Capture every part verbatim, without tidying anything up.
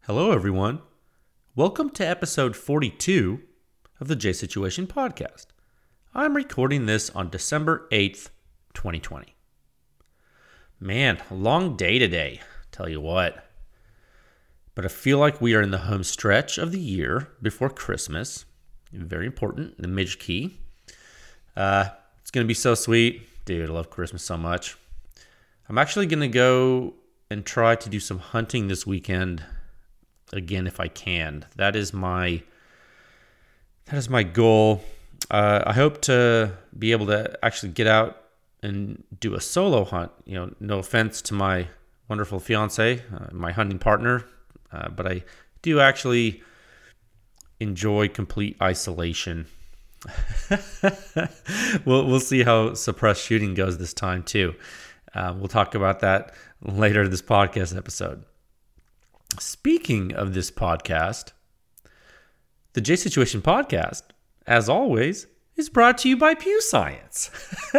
Hello, everyone. Welcome to episode forty-two of the J Situation Podcast. I'm recording this on December eighth, twenty twenty. Man, a long day today, tell you what. But I feel like we are in the home stretch of the year before Christmas. Very important, the major key. Uh, it's going to be so sweet. Dude, I love Christmas so much. I'm actually going to go and try to do some hunting this weekend again if I can. That is my that is my goal. Uh, I hope to be able to actually get out and do a solo hunt. You know, no offense to my wonderful fiance, uh, my hunting partner, uh, but I do actually enjoy complete isolation. we'll we'll see how suppressed shooting goes this time too. Uh, we'll talk about that later in this podcast episode. Speaking of this podcast, the J Situation Podcast, as always, is brought to you by Pew Science.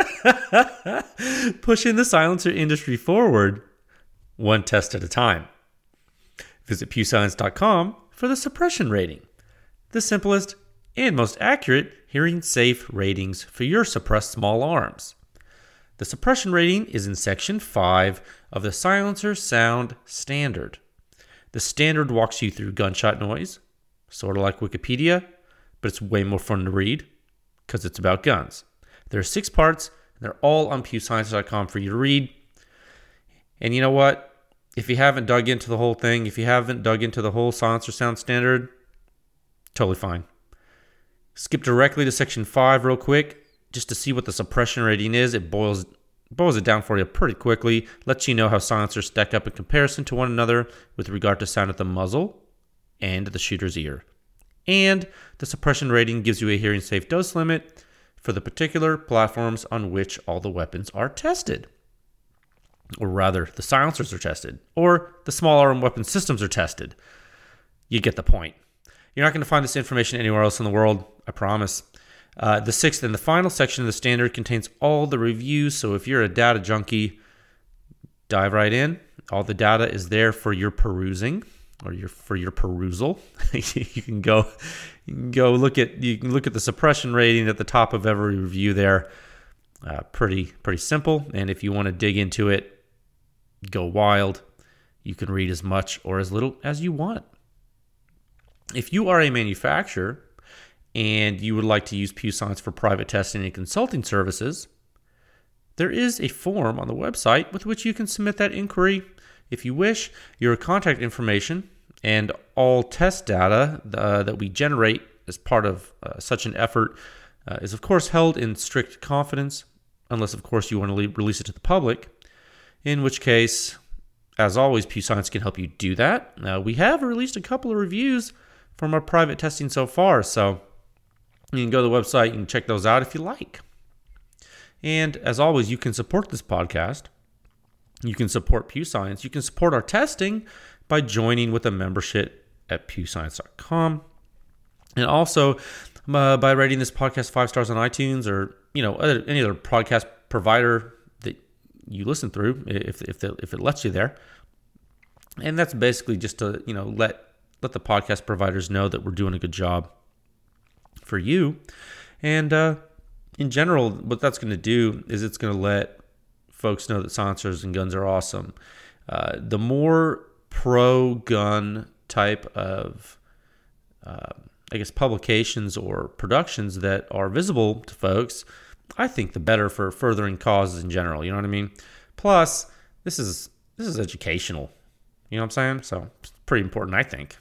Pushing the silencer industry forward, one test at a time. Visit pew science dot com for the suppression rating, the simplest and most accurate hearing safe ratings for your suppressed small arms. The suppression rating is in section five of the Silencer Sound Standard. The standard walks you through gunshot noise, sort of like Wikipedia, but it's way more fun to read because it's about guns. There are six parts, and they're all on pew science dot com for you to read. And you know what? If you haven't dug into the whole thing, if you haven't dug into the whole Silencer Sound Standard, totally fine. Skip directly to section five real quick just to see what the suppression rating is. It boils boils it down for you pretty quickly, lets you know how silencers stack up in comparison to one another with regard to sound at the muzzle and the shooter's ear. And the suppression rating gives you a hearing safe dose limit for the particular platforms on which all the weapons are tested. Or rather, the silencers are tested, or the small arm weapon systems are tested. You get the point. You're not going to find this information anywhere else in the world, I promise. Uh, the sixth and the final section of the standard contains all the reviews, so if you're a data junkie, dive right in. All the data is there for your perusing, or your for your perusal. you can go, you can go look at you can look at the suppression rating at the top of every review there. Uh, pretty pretty simple, and if you want to dig into it, go wild. You can read as much or as little as you want. If you are a manufacturer and you would like to use Pew Science for private testing and consulting services, there is a form on the website with which you can submit that inquiry. If you wish, your contact information and all test data uh, that we generate as part of uh, such an effort uh, is, of course, held in strict confidence, unless, of course, you want to le- release it to the public, in which case, as always, Pew Science can help you do that. Uh, we have released a couple of reviews from our private testing so far, so you can go to the website and check those out if you like. And as always, you can support this podcast. You can support Pew Science. You can support our testing by joining with a membership at pew science dot com. And also uh, by rating this podcast five stars on iTunes or, you know, other, any other podcast provider that you listen through, if if, the, if it lets you there. And that's basically just to, you know, let let the podcast providers know that we're doing a good job for you. And uh, in general, what that's going to do is it's going to let folks know that silencers and guns are awesome. Uh, the more pro-gun type of, uh, I guess, publications or productions that are visible to folks, I think the better for furthering causes in general. You know what I mean? Plus, this is this is educational. You know what I'm saying? So it's pretty important, I think.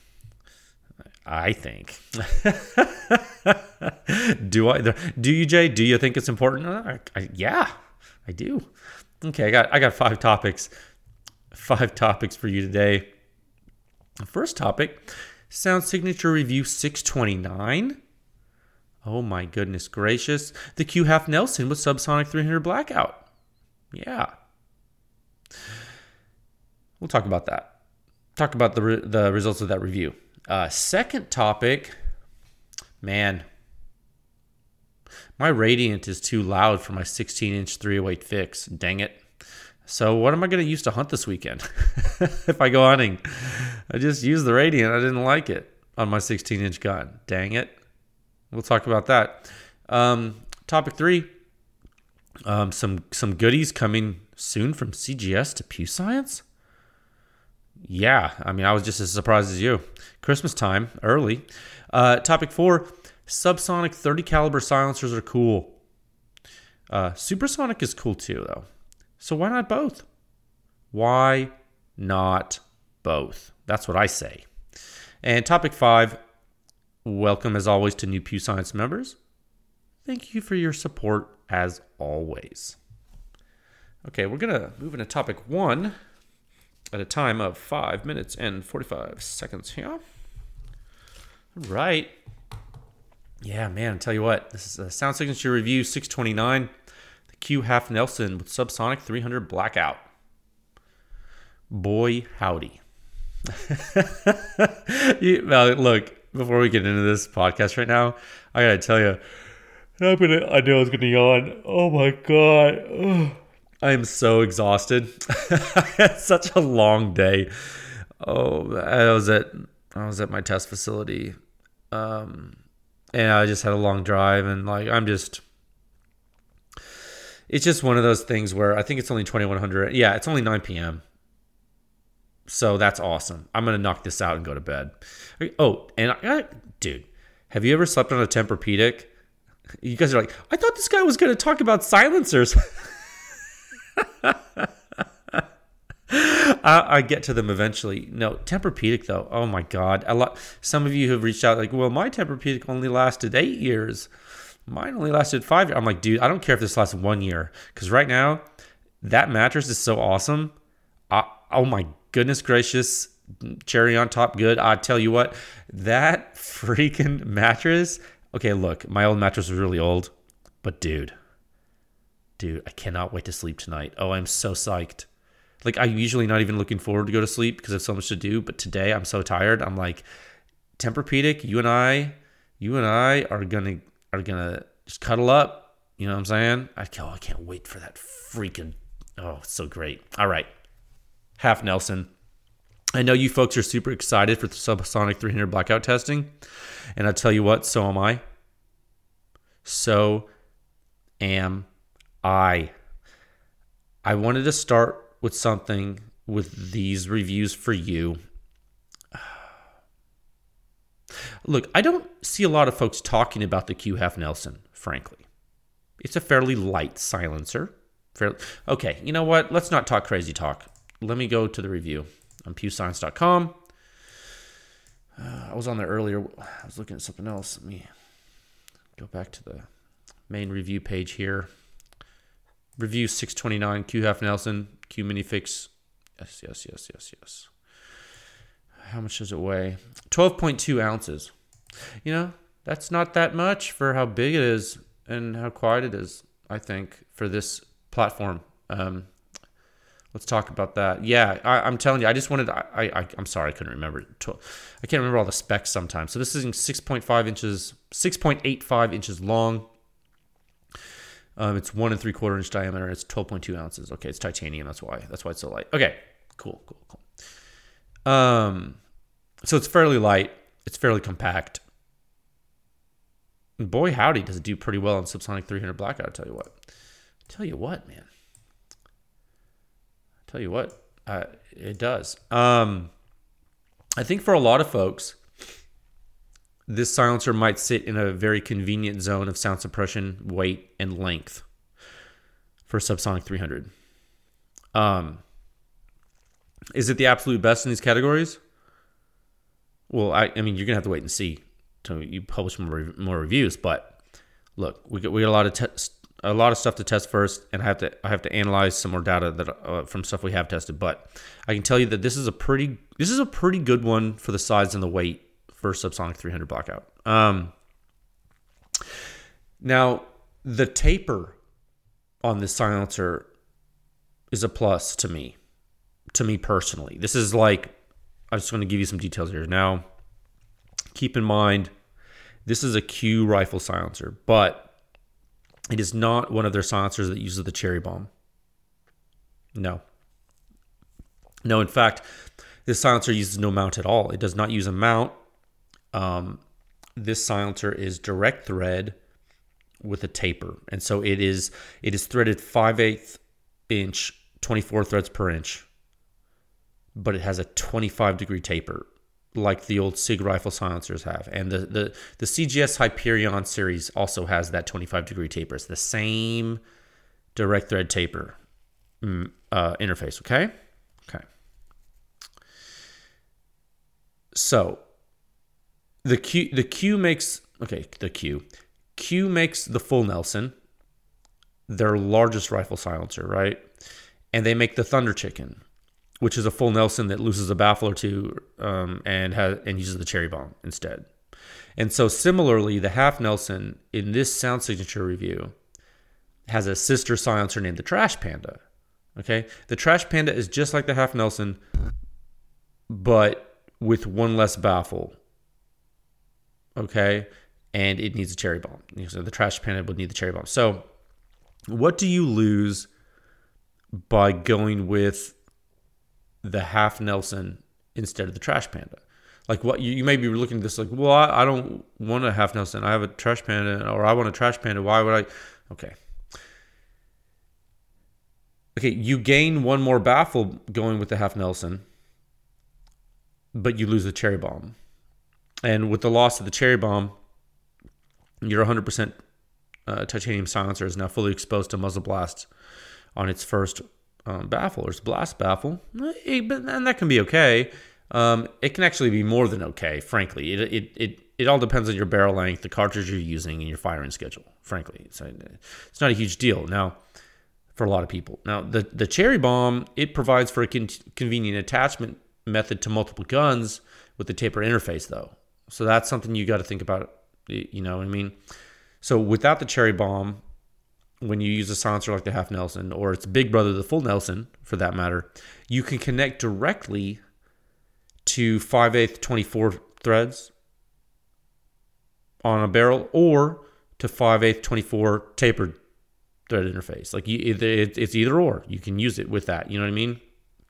I think. do I? Do you, Jay? Do you think it's important? I, I, yeah, I do. Okay, I got I got five topics. Five topics for you today. The first topic, Sound Signature Review six twenty-nine. Oh my goodness gracious! The Q Half Nelson with Subsonic three hundred Blackout. Yeah, we'll talk about that. Talk about the re- the results of that review. Uh, second topic, man, my Radiant is too loud for my sixteen inch three oh eight fix. Dang it. So what am I going to use to hunt this weekend? If I go hunting, I just used the Radiant. I didn't like it on my sixteen inch gun. Dang it. We'll talk about that. Um, topic three, um, some, some goodies coming soon from C G S to Pew Science. Yeah, I mean, I was just as surprised as you. Christmas time, early. Uh, topic four, subsonic thirty caliber silencers are cool. Uh, supersonic is cool too, though. So why not both? Why not both? That's what I say. And topic five, welcome as always to new Pew Science members. Thank you for your support as always. Okay, we're going to move into topic one at a time of five minutes and forty-five seconds here. All right. Yeah, man, I'll tell you what. This is a Sound Signature Review six twenty-nine. The Q Half Nelson with Subsonic three hundred Blackout. Boy, howdy. you, now, look, before we get into this podcast right now, I got to tell you, I'm gonna, I knew I was going to yawn. Oh, my God. Ugh. I am so exhausted. I had such a long day. Oh, I was at I was at my test facility, um, and I just had a long drive, and like I'm just, it's just one of those things where I think it's only twenty-one hundred. Yeah, it's only nine p.m. So that's awesome. I'm gonna knock this out and go to bed. Oh, and I, I, dude, have you ever slept on a Tempur-Pedic? You guys are like, I thought this guy was gonna talk about silencers. I, I get to them eventually. No, Tempur-Pedic though. Oh my God. A lot. Some of you have reached out like, well, my Tempur-Pedic only lasted eight years. Mine only lasted five years. I'm like, dude, I don't care if this lasts one year. Because right now, that mattress is so awesome. I, oh my goodness gracious. Cherry on top good. I tell you what, that freaking mattress. Okay, look, my old mattress was really old. But dude. Dude, I cannot wait to sleep tonight. Oh, I'm so psyched. Like, I'm usually not even looking forward to go to sleep because I have so much to do. But today, I'm so tired. I'm like, Tempur-Pedic, you and I, you and I are gonna are gonna just cuddle up. You know what I'm saying? I can't, oh, I can't wait for that freaking. Oh, it's so great. All right, Half Nelson. I know you folks are super excited for the Subsonic three hundred blackout testing, and I tell you what, so am I. So am I. I wanted to start with something with these reviews for you. Look, I don't see a lot of folks talking about the Q Half Nelson, frankly. It's a fairly light silencer. Fairly, okay, you know what? Let's not talk crazy talk. Let me go to the review on pew science dot com. Uh, I was on there earlier. I was looking at something else. Let me go back to the main review page here. Review six twenty-nine, Q Half Nelson, Q Minifix. Yes, yes, yes, yes, yes. How much does it weigh? twelve point two ounces. You know, that's not that much for how big it is and how quiet it is, I think, for this platform. Um, let's talk about that. Yeah, I, I'm telling you, I just wanted, I, I, I'm sorry, I couldn't remember. I can't remember all the specs sometimes. So this is six point five inches, six point eight five inches long. Um, it's one and three quarter inch diameter. It's twelve point two ounces. Okay, it's titanium. That's why. That's why it's so light. Okay, cool, cool, cool. Um, so it's fairly light. It's fairly compact. And boy, howdy, does it do pretty well on Subsonic three hundred Blackout. I'll tell you what. Tell you what, man. Tell you what, uh, it does. Um, I think for a lot of folks, this silencer might sit in a very convenient zone of sound suppression, weight, and length for Subsonic three hundred. Um, is it the absolute best in these categories? Well, I, I mean, you're gonna have to wait and see till you publish more more reviews. But look, we got we got a lot of te- a lot of stuff to test first, and I have to I have to analyze some more data that uh, from stuff we have tested. But I can tell you that this is a pretty this is a pretty good one for the size and the weight for Subsonic three hundred Blackout. Um, now, the taper on this silencer is a plus to me, to me personally. This is like, I just want to give you some details here. Now, keep in mind, this is a Q rifle silencer, but it is not one of their silencers that uses the cherry bomb. No. No, in fact, this silencer uses no mount at all. It does not use a mount. Um, this silencer is direct thread with a taper. And so it is it is threaded five eighths inch, twenty-four threads per inch. But it has a twenty-five degree taper, like the old SIG rifle silencers have. And the, the, the C G S Hyperion series also has that twenty-five degree taper. It's the same direct thread taper uh, interface, okay? Okay. So the Q, the Q makes, okay, the Q. Q makes the full Nelson, their largest rifle silencer, right? And they make the Thunder Chicken, which is a full Nelson that loses a baffle or two um, and has and uses the cherry bomb instead. And so similarly, the half Nelson in this sound signature review has a sister silencer named the Trash Panda. Okay, the Trash Panda is just like the half Nelson, but with one less baffle. Okay, and it needs a cherry bomb. So the Trash Panda would need the cherry bomb. So what do you lose by going with the half Nelson instead of the Trash Panda? Like, what you, you may be looking at this like, well, I, I don't want a half Nelson. I have a Trash Panda, or I want a Trash Panda. Why would I? Okay. Okay, you gain one more baffle going with the half Nelson, but you lose the cherry bomb. And with the loss of the cherry bomb, your one hundred percent uh, titanium silencer is now fully exposed to muzzle blast on its first um, baffle, or its blast baffle. Eh, but and that can be okay. Um, it can actually be more than okay, frankly. It it it it all depends on your barrel length, the cartridge you're using, and your firing schedule. Frankly, it's it's not a huge deal now for a lot of people. Now, the the cherry bomb, it provides for a con- convenient attachment method to multiple guns with the taper interface, though. So that's something you got to think about. You know what I mean? So without the cherry bomb, when you use a silencer like the half Nelson, or its big brother, the full Nelson, for that matter, you can connect directly to five eighths twenty-four threads on a barrel, or to five eighths twenty-four tapered thread interface. Like you, it, it, it's either or. You can use it with that. You know what I mean?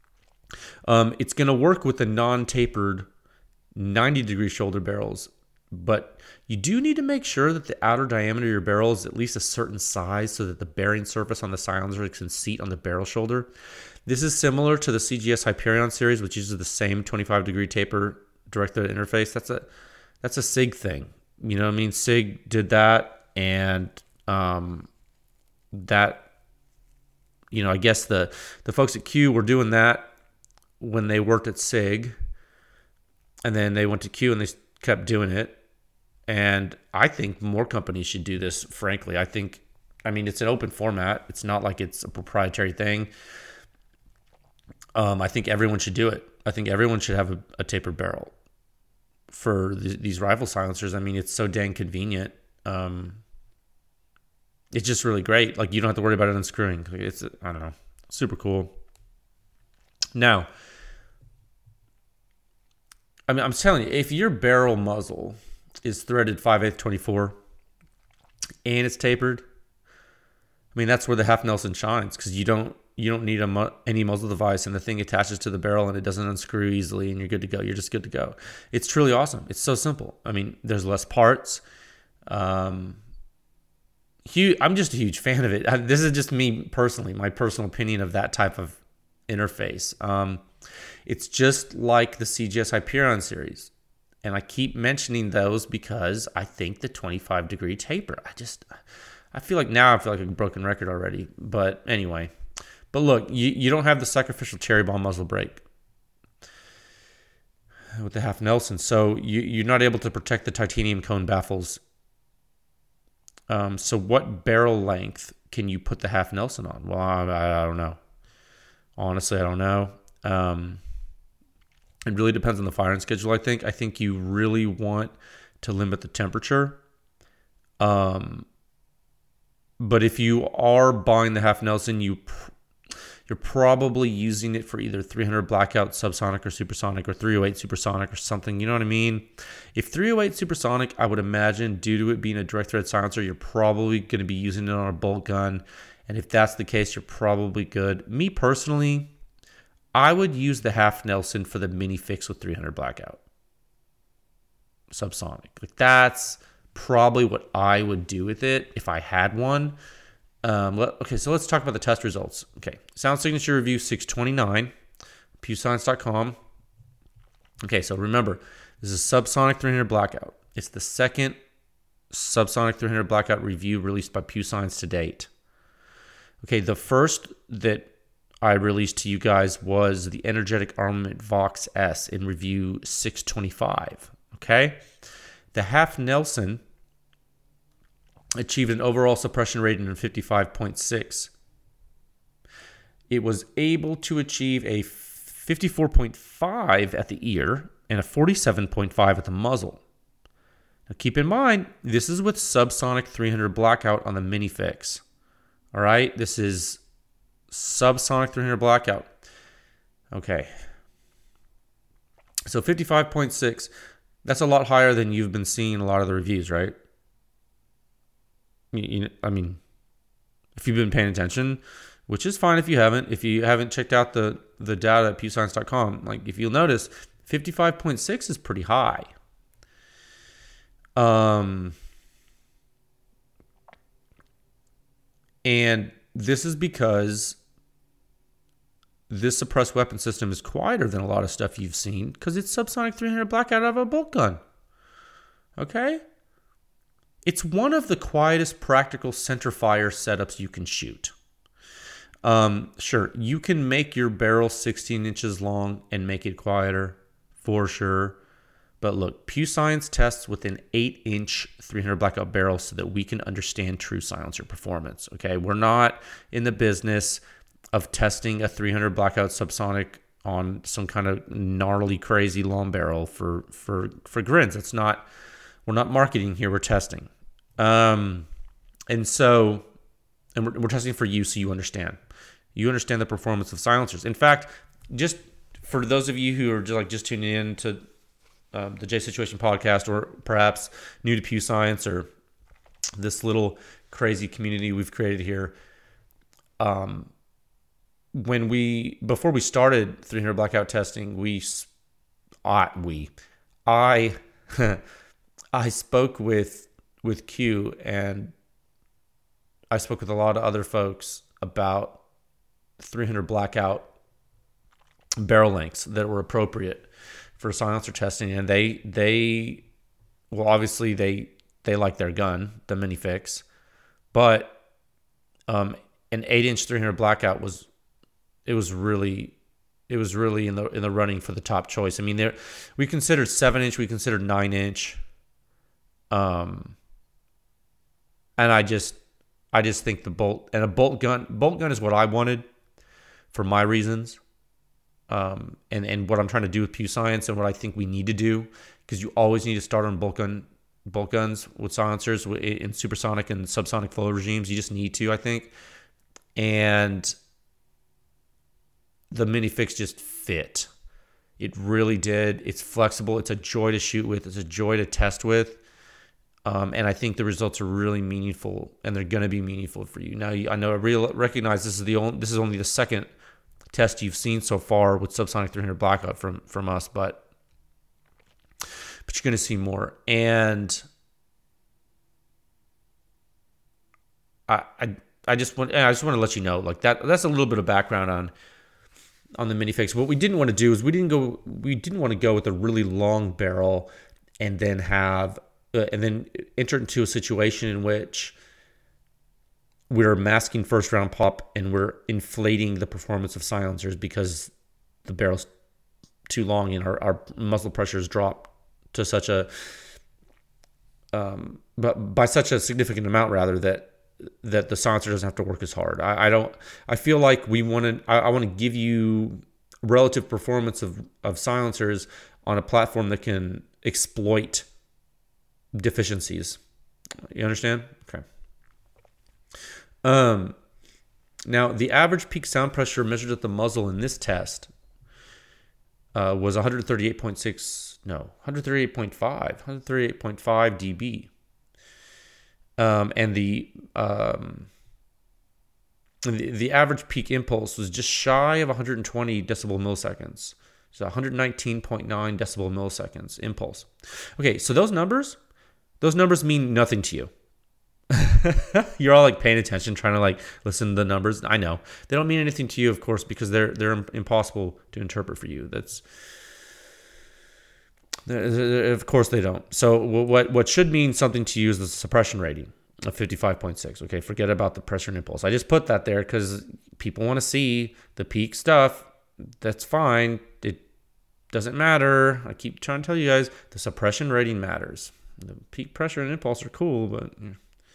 Um, it's going to work with the non-tapered ninety degree shoulder barrels, but you do need to make sure that the outer diameter of your barrel is at least a certain size so that the bearing surface on the silencer can seat on the barrel shoulder. This is similar to the C G S Hyperion series, which uses the same twenty-five degree taper direct thread interface. That's a that's a SIG thing. You know what I mean? SIG did that, and um, that, you know, I guess the the folks at Q were doing that when they worked at SIG, and then they went to Q and they kept doing it. And I think more companies should do this, frankly. I think, I mean, it's an open format. It's not like it's a proprietary thing. Um, I think everyone should do it. I think everyone should have a, a tapered barrel for th- these rifle silencers. I mean, it's so dang convenient. Um, it's just really great. Like, you don't have to worry about it unscrewing. It's, I don't know, super cool. Now, I mean, I'm telling you, if your barrel muzzle is threaded five eighths twenty-four and it's tapered, I mean, that's where the half Nelson shines, because you don't you don't need a mu- any muzzle device, and the thing attaches to the barrel and it doesn't unscrew easily, and you're good to go. You're just good to go. It's truly awesome. It's so simple. I mean, there's less parts. Um, huge, I'm just a huge fan of it. I, this is just me personally, my personal opinion of that type of interface. Um, it's just like the C G S Hyperion series. And I keep mentioning those because I think the twenty-five degree taper, I just, I feel like now I feel like a broken record already. But anyway, but look, you, you don't have the sacrificial cherry bomb muzzle brake with the half Nelson. So you, you're not able to protect the titanium cone baffles. Um, so what barrel length can you put the half Nelson on? Well, I, I, I don't know. Honestly, I don't know. Um, It really depends on the firing schedule, I think. I think you really want to limit the temperature. Um, but if you are buying the half Nelson, you pr- you're probably using it for either three hundred blackout subsonic or supersonic, or three oh eight supersonic or something. You know what I mean? If three oh eight supersonic, I would imagine, due to it being a direct thread silencer, you're probably going to be using it on a bolt gun And if that's the case, you're probably good. Me personally, I would use the half Nelson for the mini fix with three hundred blackout. Subsonic. Like that's probably what I would do with it if I had one. Um, let, okay, so let's talk about the test results. Okay, sound signature review six twenty-nine, pew science dot com. Okay, so remember, this is Subsonic three hundred blackout. It's the second Subsonic three hundred blackout review released by Pew Science to date. Okay, the first that I released to you guys was the Energetic Armament Vox S in review six twenty-five. Okay, the half Nelson achieved an overall suppression rating of fifty-five point six. It was able to achieve a fifty-four point five at the ear and a forty-seven point five at the muzzle. Now keep in mind, this is with Subsonic three hundred blackout on the mini fix. All right, this is Subsonic three hundred blackout. Okay. So fifty-five point six, that's a lot higher than you've been seeing in a lot of the reviews, right? You, you, I mean, if you've been paying attention, which is fine if you haven't. If you haven't checked out the, the data at pew science dot com, like if you'll notice, fifty-five point six is pretty high. Um, and this is because this suppressed weapon system is quieter than a lot of stuff you've seen because it's Subsonic three hundred blackout out of a bolt gun. Okay? It's one of the quietest practical center fire setups you can shoot. Um, sure, you can make your barrel sixteen inches long and make it quieter, for sure. But look, Pew Science tests with an eight inch three hundred blackout barrel so that we can understand true silencer performance. Okay, we're not in the business of testing a three hundred blackout subsonic on some kind of gnarly, crazy long barrel for for for grins. It's not. We're not marketing here. We're testing, um, and so, and we're, we're testing for you, so you understand. You understand the performance of silencers. In fact, just for those of you who are just like just tuning in to um, the J Situation podcast, or perhaps new to Pew Science or this little crazy community we've created here, um, when we before we started three hundred blackout testing, we, I, we, I. I spoke with with Q, and I spoke with a lot of other folks about three hundred blackout barrel lengths that were appropriate for silencer testing, and they they well obviously they they like their gun, the mini fix, but um, an eight inch three hundred blackout was it was really it was really in the in the running for the top choice. I mean, there we considered seven inch, we considered nine inch. Um, and I just, I just think the bolt and a bolt gun, bolt gun is what I wanted for my reasons. Um, and, and what I'm trying to do with Pew Science and what I think we need to do, because you always need to start on bolt gun, bolt guns with silencers in supersonic and subsonic flow regimes. You just need to, I think. And the mini fix just fit. It really did. It's flexible. It's a joy to shoot with. It's a joy to test with. Um, and I think the results are really meaningful, and they're going to be meaningful for you. Now, I know I real, recognize this is the only, this is only the second test you've seen so far with Subsonic three hundred blackout from from us, but but you're going to see more. And I I, I just want I just want to let you know, like that that's a little bit of background on on the mini fix. What we didn't want to do is we didn't go we didn't want to go with a really long barrel and then have Uh, and then enter into a situation in which we're masking first round pop and we're inflating the performance of silencers because the barrel's too long and our, our muzzle pressures drop to such a um but by such a significant amount rather that that the silencer doesn't have to work as hard. I, I don't I feel like we want to I, I want to give you relative performance of of silencers on a platform that can exploit deficiencies. You understand? Okay. Um, now, the average peak sound pressure measured at the muzzle in this test uh, was one thirty-eight point six, no, one thirty-eight point five, one thirty-eight point five decibels. Um, and the um, the, the average peak impulse was just shy of one hundred twenty decibel milliseconds. So one hundred nineteen point nine decibel milliseconds impulse. Okay, so those numbers, those numbers mean nothing to you. You're all like paying attention, trying to like listen to the numbers. I know they don't mean anything to you, of course, because they're they're impossible to interpret for you. That's of course they don't. So what what should mean something to you is the suppression rating of fifty-five point six. Okay, forget about the pressure and impulse. I just put that there because people want to see the peak stuff. That's fine. It doesn't matter. I keep trying to tell you guys the suppression rating matters. The peak pressure and impulse are cool, but you know,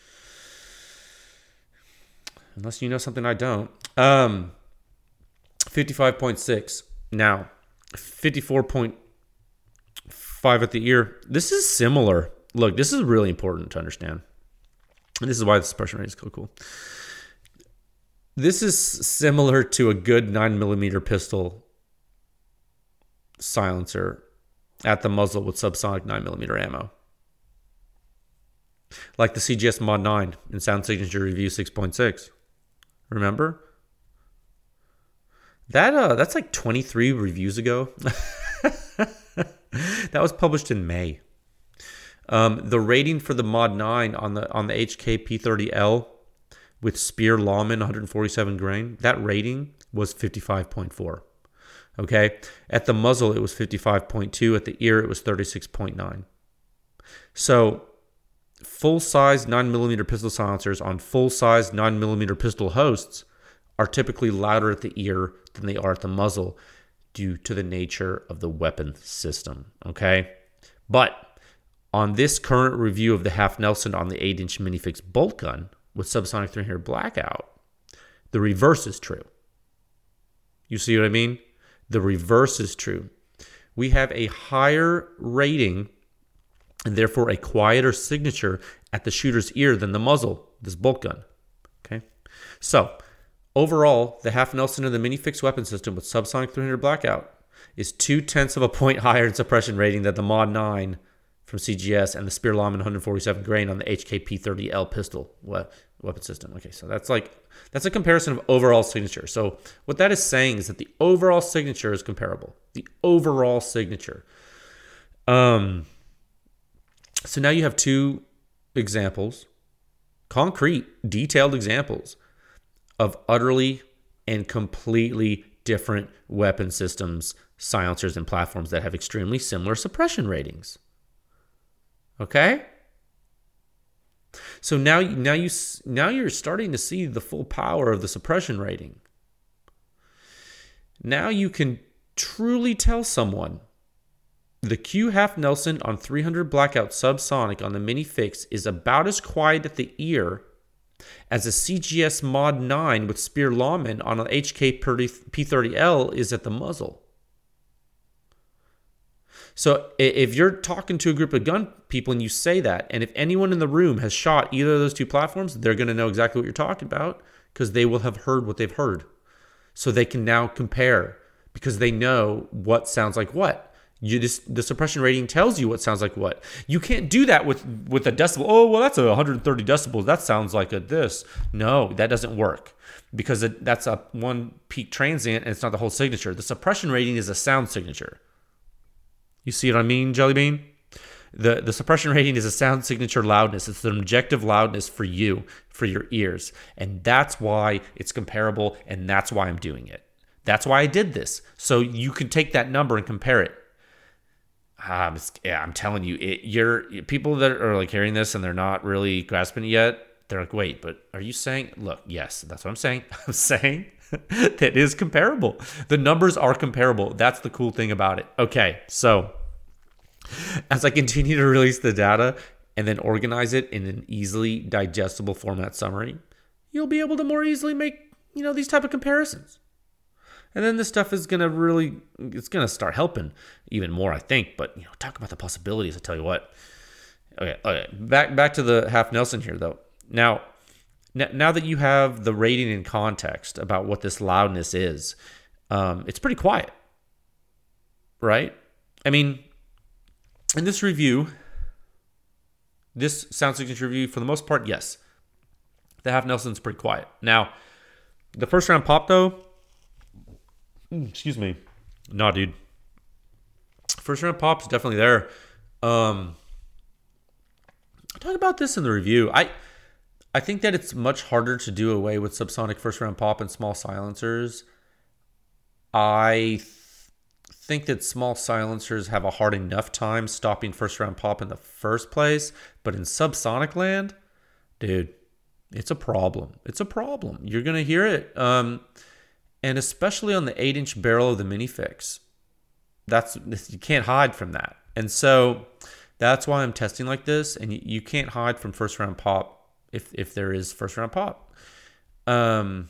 unless you know something I don't. Um, fifty-five point six. Now, fifty-four point five at the ear. This is similar. Look, this is really important to understand. And this is why the suppression rate is so cool. This is similar to a good nine millimeter pistol silencer at the muzzle with subsonic nine millimeter ammo. Like the C G S Mod nine in Sound Signature Review six point six. Remember? That uh, that's like twenty-three reviews ago. That was published in May. Um, the rating for the Mod nine on the on the H K P thirty L with Speer Lawman one hundred forty-seven grain, that rating was fifty-five point four. Okay? At the muzzle, it was fifty-five point two. At the ear, it was thirty-six point nine. So, full-size nine millimeter pistol silencers on full-size nine millimeter pistol hosts are typically louder at the ear than they are at the muzzle due to the nature of the weapon system, okay? But on this current review of the Half Nelson on the eight inch Minifix bolt gun with subsonic three hundred blackout, the reverse is true. You see what I mean? The reverse is true. We have a higher rating and therefore a quieter signature at the shooter's ear than the muzzle, this bolt gun. Okay? So, overall, the Half Nelson and the Minifix weapon system with subsonic three hundred blackout is two-tenths of a point higher in suppression rating than the Mod nine from C G S and the Speer Lawman one hundred forty-seven grain on the H K P thirty L pistol weapon system. Okay, so that's like, that's a comparison of overall signature. So what that is saying is that the overall signature is comparable. The overall signature. Um... So now you have two examples, concrete, detailed examples of utterly and completely different weapon systems, silencers, and platforms that have extremely similar suppression ratings. Okay? So now, now, you, now you're starting to see the full power of the suppression rating. Now you can truly tell someone the Q Half Nelson on three hundred blackout subsonic on the Minifix is about as quiet at the ear as a C G S Mod nine with Speer Lawman on an H K P thirty L is at the muzzle. So if you're talking to a group of gun people and you say that, and if anyone in the room has shot either of those two platforms, they're going to know exactly what you're talking about because they will have heard what they've heard. So they can now compare because they know what sounds like what. You just, the suppression rating tells you what sounds like what. You can't do that with, with a decibel. Oh, well, that's a one hundred thirty decibels. That sounds like a this. No, that doesn't work because it, that's a one peak transient and it's not the whole signature. The suppression rating is a sound signature. You see what I mean, Jelly Bean? The, the suppression rating is a sound signature loudness. It's an objective loudness for you, for your ears. And that's why it's comparable and that's why I'm doing it. That's why I did this. So you can take that number and compare it. Um, yeah, I'm telling you, it, you're people that are like hearing this and they're not really grasping it yet. They're like, wait, but are you saying? Look, yes, that's what I'm saying. I'm saying that it is comparable. The numbers are comparable. That's the cool thing about it. Okay, so as I continue to release the data and then organize it in an easily digestible format summary, you'll be able to more easily make, you know, these type of comparisons. And then this stuff is going to really, it's going to start helping even more, I think. But, you know, talk about the possibilities, I tell you what. Okay, okay. Back back to the Half Nelson here, though. Now, n- now that you have the rating in context about what this loudness is, um, it's pretty quiet, right? I mean, in this review, this sound signature review, for the most part, yes. The Half Nelson's pretty quiet. Now, The first round pop though, excuse me, nah, dude. First round pop is definitely there. Um, I talked about this in the review. I I think that it's much harder to do away with subsonic first round pop and small silencers. I th- think that small silencers have a hard enough time stopping first round pop in the first place, but in subsonic land, dude, it's a problem. It's a problem. You're gonna hear it, um, and especially on the eight inch barrel of the Minifix. That's you can't hide from that, and so that's why I'm testing like this. And you, you can't hide from first round pop if if there is first round pop. Um,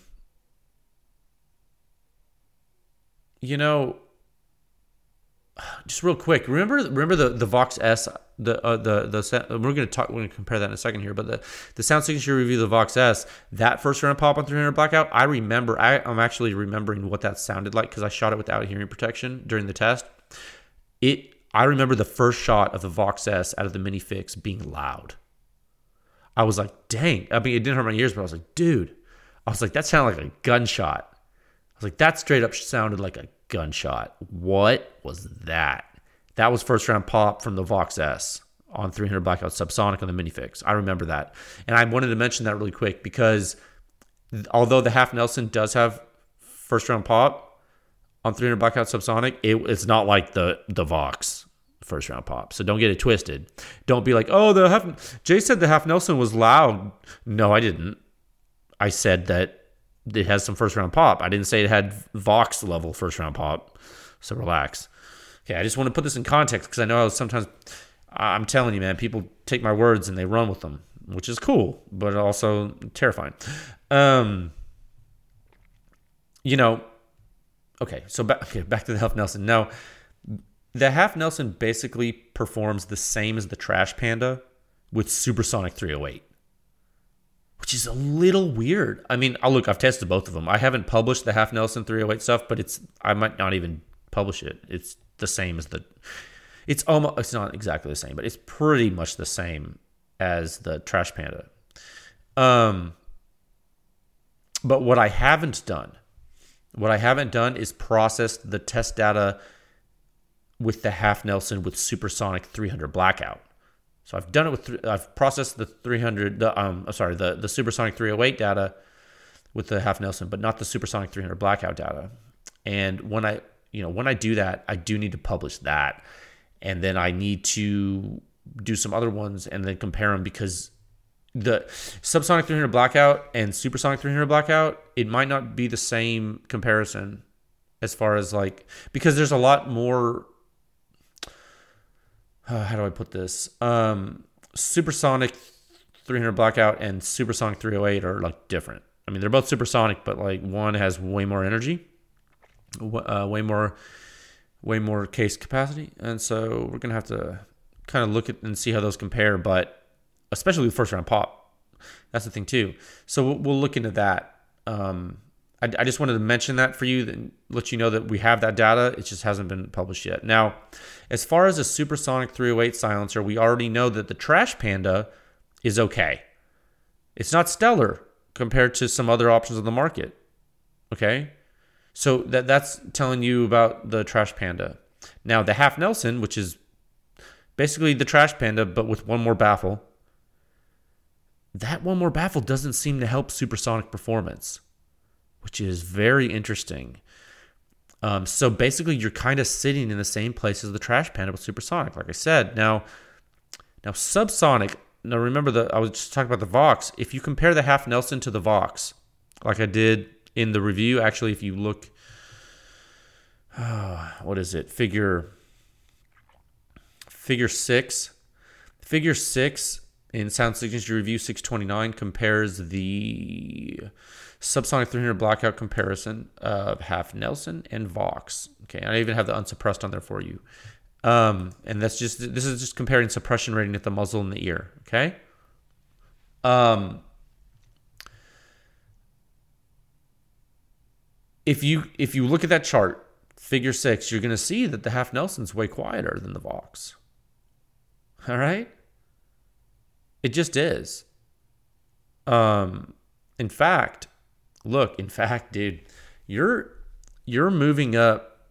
you know, just real quick, remember remember the, the Vox S, the uh, the the we're gonna talk we're gonna compare that in a second here, but the the sound signature review of the Vox S, that first round pop on three hundred blackout, I remember I, I'm actually remembering what that sounded like because I shot it without hearing protection during the test. It I remember the first shot of the Vox S out of the Minifix being loud. I was like, dang. I mean, it didn't hurt my ears, but I was like, dude. I was like, that sounded like a gunshot. I was like, that straight up sounded like a gunshot. What was that? That was first round pop from the Vox S on three hundred blackout subsonic on the Minifix. I remember that. And I wanted to mention that really quick because although the Half Nelson does have first round pop on three hundred blackout subsonic, it, it's not like the, the Vox first round pop. So don't get it twisted. Don't be like, oh, the half, Jay said the Half Nelson was loud. No, I didn't. I said that it has some first round pop. I didn't say it had Vox level first round pop. So relax. Okay, I just want to put this in context because I know I was sometimes, I'm telling you, man, people take my words and they run with them, which is cool, but also terrifying. Um, you know, okay, so back, okay, back to the Half Nelson. Now, the Half Nelson basically performs the same as the Trash Panda with Supersonic three oh eight. Which is a little weird. I mean, I'll look, I've tested both of them. I haven't published the Half Nelson three oh eight stuff, but it's I might not even publish it. It's the same as the it's almost it's not exactly the same, but it's pretty much the same as the Trash Panda. Um but what I haven't done, what I haven't done is processed the test data with the Half Nelson with Supersonic three hundred blackout. So I've done it with, th- I've processed the three hundred, the, um, sorry, the, the Supersonic three oh eight data with the Half Nelson, but not the Supersonic three hundred blackout data. And when I, you know, when I do that, I do need to publish that. And then I need to do some other ones and then compare them because the Subsonic three hundred blackout and Supersonic three hundred blackout, it might not be the same comparison as far as like, because there's a lot more, Uh, how do I put this? Um, Supersonic three hundred blackout and Supersonic three oh eight are like different. I mean, they're both supersonic, but like one has way more energy, uh, way more, way more case capacity, and so we're gonna have to kind of look at and see how those compare. But especially with first round pop, that's the thing too. So we'll, we'll look into that. Um, I, I just wanted to mention that for you and let you know that we have that data. It just hasn't been published yet. Now, as far as a Supersonic three oh eight silencer, we already know that the Trash Panda is okay. It's not stellar compared to some other options on the market. Okay? So that that's telling you about the Trash Panda. Now, the Half Nelson, which is basically the Trash Panda, but with one more baffle, that one more baffle doesn't seem to help supersonic performance, which is very interesting. Um, so basically, you're kind of sitting in the same place as the Trash Panda with supersonic, like I said. Now, now subsonic. Now remember the I was just talking about the Vox. If you compare the Half Nelson to the Vox, like I did in the review, actually, if you look, uh, what is it? Figure, figure six, figure six in Sound Signature Review six twenty-nine compares the Subsonic three hundred blackout comparison of Half Nelson and Vox. Okay, I even have the unsuppressed on there for you. Um, and that's just this is just comparing suppression rating at the muzzle and the ear. Okay. Um, if you if you look at that chart, figure six, you're going to see that the Half Nelson's way quieter than the Vox. All right. It just is. Um, in fact, look, in fact, dude, you're you're moving up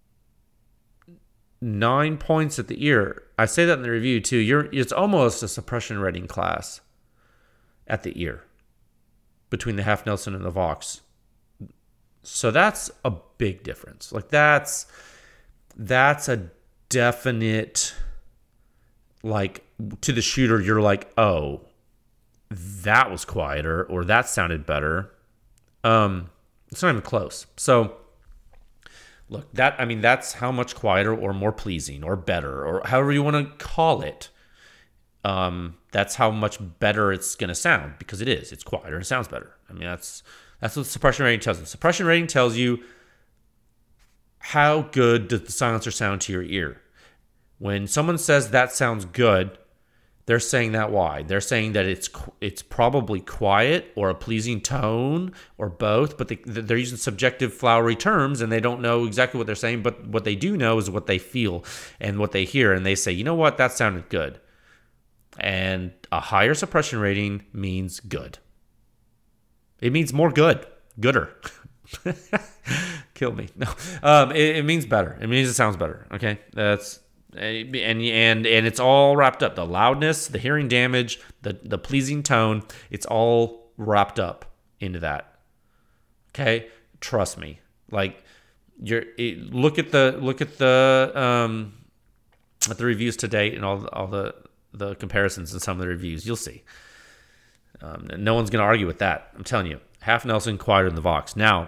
nine points at the ear. I say that in the review too. You're it's almost a suppression rating class at the ear between the Half Nelson and the Vox. So that's a big difference. Like that's that's a definite, like, to the shooter, you're like, oh, that was quieter, or that sounded better. Um, it's not even close. So look, that, I mean, that's how much quieter or more pleasing or better, or however you want to call it. Um, that's how much better it's going to sound, because it is. It's quieter and it sounds better. I mean, that's that's what the suppression rating tells you. Suppression rating tells you how good does the silencer sound to your ear. When someone says that sounds good, they're saying that why? They're saying that it's it's probably quiet or a pleasing tone or both, but they, they're using subjective flowery terms and they don't know exactly what they're saying, but what they do know is what they feel and what they hear, and they say, you know what, that sounded good. And a higher suppression rating means good. It means more good, gooder. Kill me. No, um, it, it means better. It means it sounds better. Okay, that's and and and it's all wrapped up. The loudness, the hearing damage, the the pleasing tone. It's all wrapped up into that. Okay, trust me. Like you're it, look at the look at the um at the reviews to date and all all the the comparisons in some of the reviews. You'll see. Um, no one's going to argue with that. I'm telling you. Half Nelson, quieter than the Vox. Now,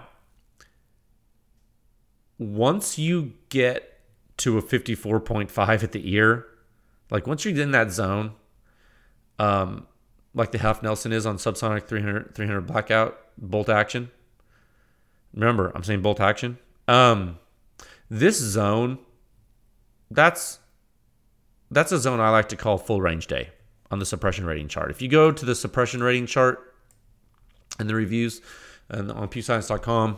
once you get to a fifty-four point five at the ear, like once you're in that zone, um, like the Half Nelson is on Subsonic three hundred, three hundred Blackout, bolt action. Remember, I'm saying bolt action. Um, this zone, that's that's a zone I like to call full range day on the suppression rating chart. If you go to the suppression rating chart and the reviews and on pew science dot com,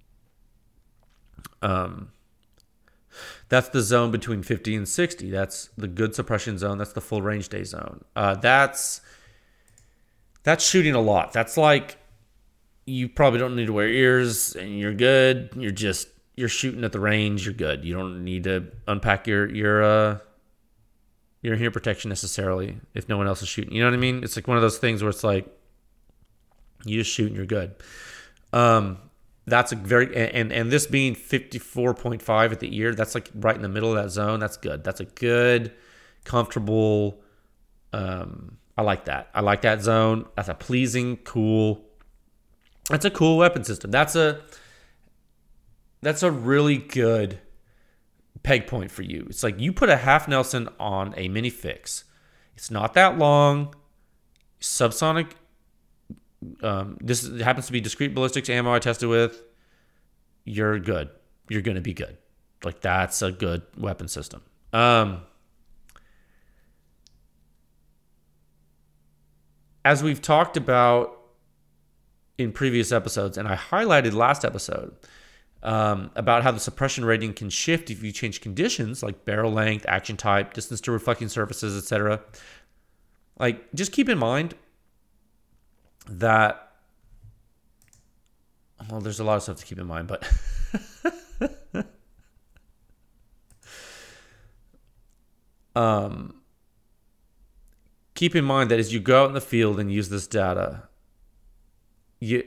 um, that's the zone between fifty and sixty. That's the good suppression zone. That's the full range day zone. Uh, that's that's shooting a lot. That's like you probably don't need to wear ears and you're good. You're just you're shooting at the range. You're good. You don't need to unpack your your uh, your hearing protection necessarily if no one else is shooting. You know what I mean? It's like one of those things where it's like you just shoot and you're good. Um, that's a very and and this being fifty-four point five at the ear, that's like right in the middle of that zone. That's good. That's a good, comfortable. Um, I like that. I like that zone. That's a pleasing, cool. That's a cool weapon system. That's a that's a really good peg point for you. It's like you put a Half Nelson on a mini fix. It's not that long. Subsonic. Um, this happens to be discrete ballistics ammo I tested with. You're good. You're going to be good. Like that's a good weapon system. Um, as we've talked about in previous episodes, and I highlighted last episode um, about how the suppression rating can shift if you change conditions like barrel length, action type, distance to reflecting surfaces, et cetera. Like just keep in mind that, well, there's a lot of stuff to keep in mind, but um, keep in mind that as you go out in the field and use this data, you,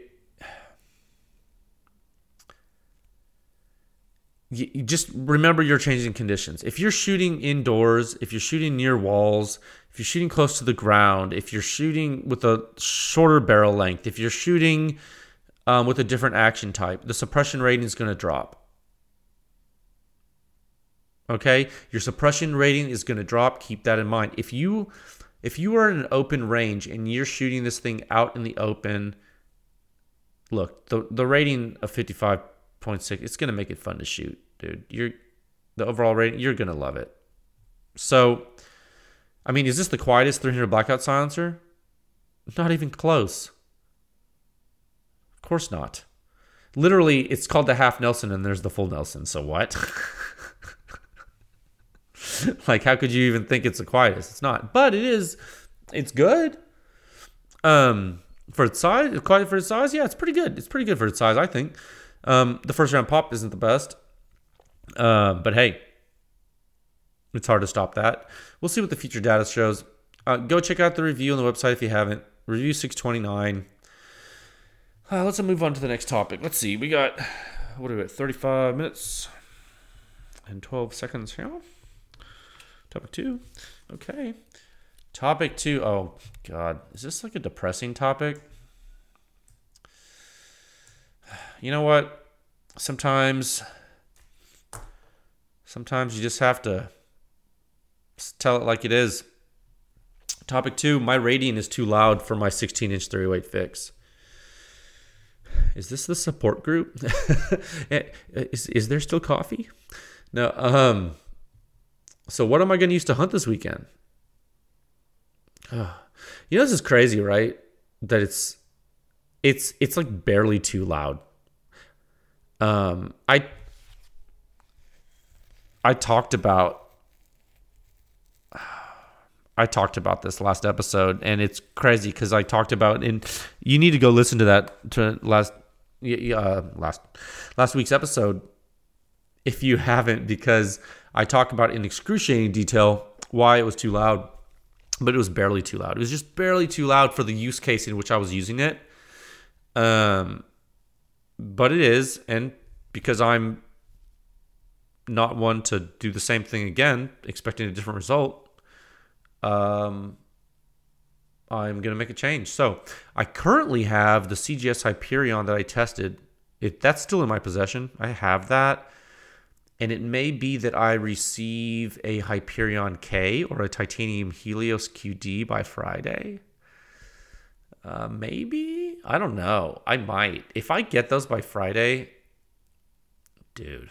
you, you just remember you're changing conditions. If you're shooting indoors, if you're shooting near walls, if you're shooting close to the ground, if you're shooting with a shorter barrel length, if you're shooting um, with a different action type, the suppression rating is going to drop. Okay? Your suppression rating is going to drop. Keep that in mind. If you if you are in an open range and you're shooting this thing out in the open, look, the the rating of fifty-five point six, it's going to make it fun to shoot, dude. You're the overall rating, you're going to love it. So, I mean, is this the quietest three hundred Blackout silencer? Not even close. Of course not. Literally, it's called the Half Nelson and there's the full Nelson. So what? Like, how could you even think it's the quietest? It's not. But it is. It's good. Um, for its size, quite for its size, yeah, it's pretty good. It's pretty good for its size, I think. Um, the first round pop isn't the best, uh, but hey, it's hard to stop that. We'll see what the future data shows. Uh, go check out the review on the website if you haven't. Review six twenty-nine. Uh, let's move on to the next topic. Let's see. We got, what do we got? thirty-five minutes and twelve seconds here. Topic two. Okay. Topic two. Oh, God. Is this like a depressing topic? You know what? Sometimes, sometimes you just have to tell it like it is. Topic two. My radiant is too loud for my sixteen inch three oh eight fix. Is this the support group? is, is there still coffee? No. Um. So what am I going to use to hunt this weekend? Oh. You know, this is crazy, right? That it's it's it's like barely too loud. Um, I I talked about I talked about this last episode, and it's crazy because I talked about, and you need to go listen to that to last uh, last last week's episode if you haven't, because I talk about in excruciating detail why it was too loud, but it was barely too loud. It was just barely too loud for the use case in which I was using it. Um, but it is, and because I'm not one to do the same thing again, expecting a different result, um, I'm going to make a change. So I currently have the C G S Hyperion that I tested. It, that's still in my possession. I have that. And it may be that I receive a Hyperion K or a Titanium Helios Q D by Friday. Uh, maybe? I don't know. I might. If I get those by Friday, dude.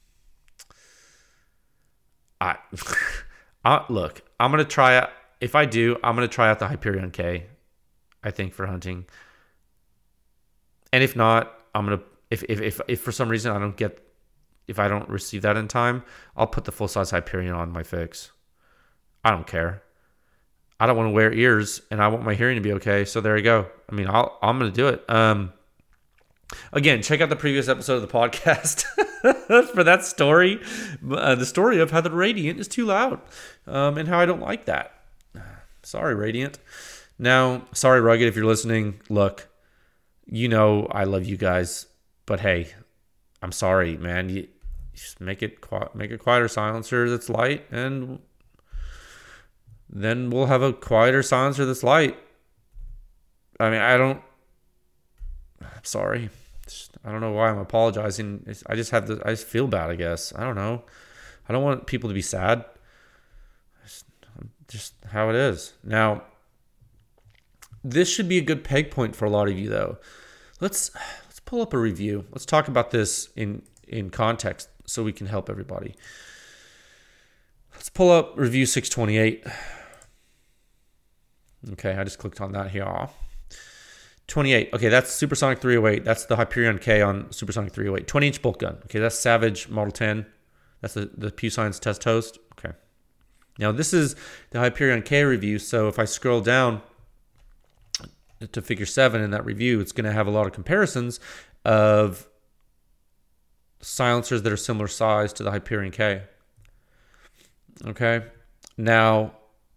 I, I look, I'm going to try out. If I do, I'm going to try out the Hyperion K, I think, for hunting. And if not, I'm going to, if, if, if, if for some reason I don't get, if I don't receive that in time, I'll put the full-size Hyperion on my fix. I don't care. I don't want to wear ears, and I want my hearing to be okay. So there you go. I mean, I'll, I'm going to do it. Um, again, check out the previous episode of the podcast for that story. Uh, the story of how the Radiant is too loud, um, and how I don't like that. Sorry, Radiant. Now, sorry, Rugged, if you're listening. Look, you know I love you guys, but hey, I'm sorry, man. You just make it make a quieter silencer that's light, and then we'll have a quieter silencer that's light. I mean, I don't. I'm sorry. I don't know why I'm apologizing. It's, I just have to. I just feel bad, I guess. I don't know. I don't want people to be sad. Just, just how it is. Now, this should be a good peg point for a lot of you, though. Let's let's pull up a review. Let's talk about this in in context so we can help everybody. Let's pull up review six twenty-eight. Okay, I just clicked on that here. twenty-eight. Okay, that's Supersonic three oh eight. That's the Hyperion K on Supersonic three oh eight. twenty inch bolt gun. Okay, that's Savage Model ten. That's the, the Pew Science test host. Okay. Now, this is the Hyperion K review, so if I scroll down to figure seven in that review, it's going to have a lot of comparisons of silencers that are similar size to the Hyperion K. Okay. Now,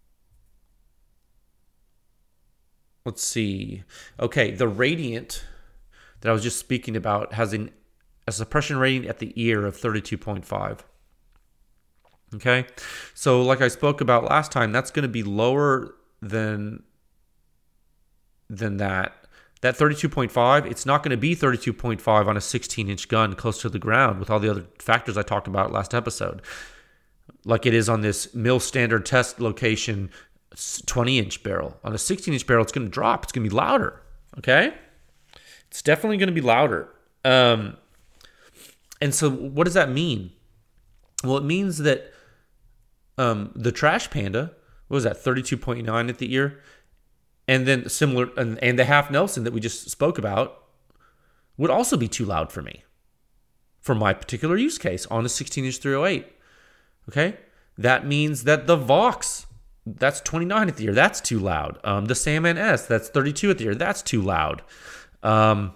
let's see. Okay, the Radiant that I was just speaking about has an, a suppression rating at the ear of thirty-two point five. Okay, so like I spoke about last time, that's going to be lower than than that. That thirty-two point five, it's not going to be thirty-two point five on a sixteen inch gun close to the ground with all the other factors I talked about last episode, like it is on this mil standard test location twenty inch barrel. On a sixteen inch barrel, it's going to drop. It's going to be louder. Okay, it's definitely going to be louder. Um, and so, what does that mean? Well, it means that um, the Trash Panda, what was that, thirty-two point nine at the ear, and then similar, and, and the Half Nelson that we just spoke about would also be too loud for me, for my particular use case on a sixteen inch three oh eight. Okay, that means that the Vox that's twenty-nine at the ear. That's too loud. Um, the Sandman S, that's thirty-two at the ear. That's too loud. Um,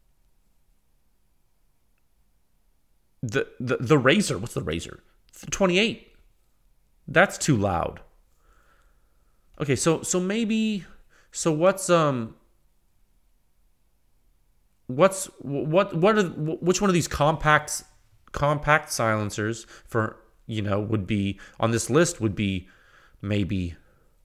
the the the Razor, what's the Razor? twenty-eight. That's too loud. Okay, so so maybe so what's um what's what what are which one of these compact compact silencers for you know would be on this list would be maybe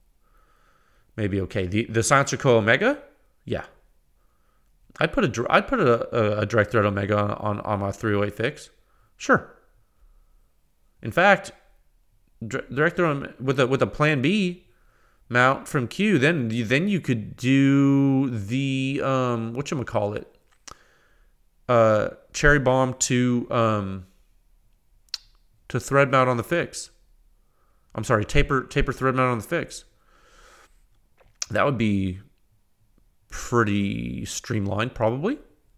maybe okay. The the Silencer Co Omega? Yeah. I'd put a I'd put a, a, a direct thread Omega on, on on my three oh eight fix. Sure. In fact, direct thread with a with a plan B mount from Q, then you, then you could do the um whatchamacallit, uh cherry bomb to um to thread mount on the fix. I'm sorry, taper taper thread mount on the fix. That would be pretty streamlined, probably.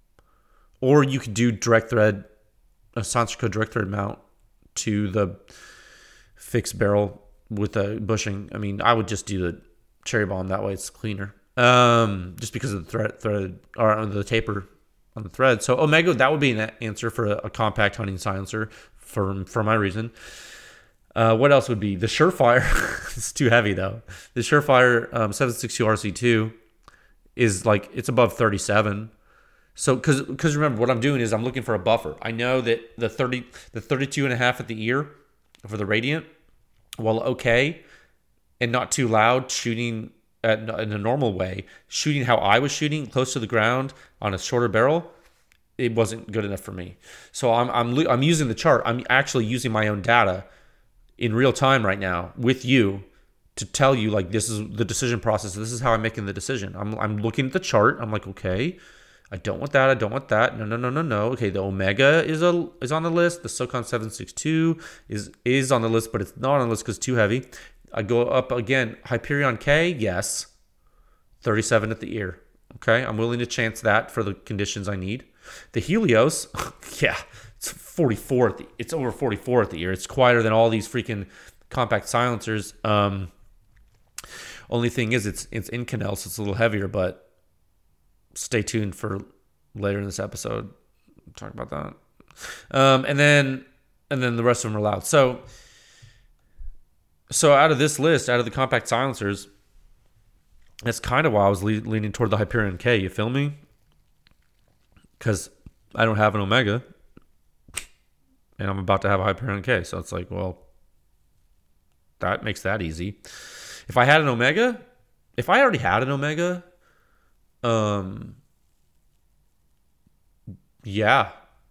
Or you could do direct thread, a Silencer Co direct thread mount to the fixed barrel with a bushing. I mean, I would just do the cherry bomb that way. It's cleaner, um, just because of the thread, thread or the taper on the thread. So Omega, that would be an answer for a, a compact hunting silencer for for my reason. Uh, what else would be the Surefire? It's too heavy though. The Surefire um, seven sixty-two R C two is like it's above thirty-seven. So because because remember what I'm doing is I'm looking for a buffer. I know that the thirty the thirty-two and a half at the ear for the Radiant, while okay and not too loud, shooting at, in a normal way, shooting how I was shooting close to the ground on a shorter barrel, it wasn't good enough for me. So I'm I'm I'm using the chart. I'm actually using my own data in real time right now with you to tell you like this is the decision process. This is how I'm making the decision. I'm I'm looking at the chart. I'm like, okay, I don't want that. I don't want that. No, no, no, no, no. Okay, the Omega is a is on the list. The SOCON seven sixty-two is is on the list, but it's not on the list because it's too heavy. I go up again. Hyperion K, yes, thirty-seven at the ear. Okay, I'm willing to chance that for the conditions I need. The Helios, yeah, it's forty-four. At the, it's over forty-four at the ear. It's quieter than all these freaking compact silencers. Um, only thing is, it's it's Inconel, so it's a little heavier. But stay tuned for later in this episode. We'll talk about that. Um, and then and then the rest of them are loud. So so out of this list, out of the compact silencers, that's kind of why I was le- leaning toward the Hyperion K. You feel me? Because I don't have an Omega, and I'm about to have a Hyperion K. So it's like, well, that makes that easy. If I had an Omega, if I already had an Omega, um, yeah,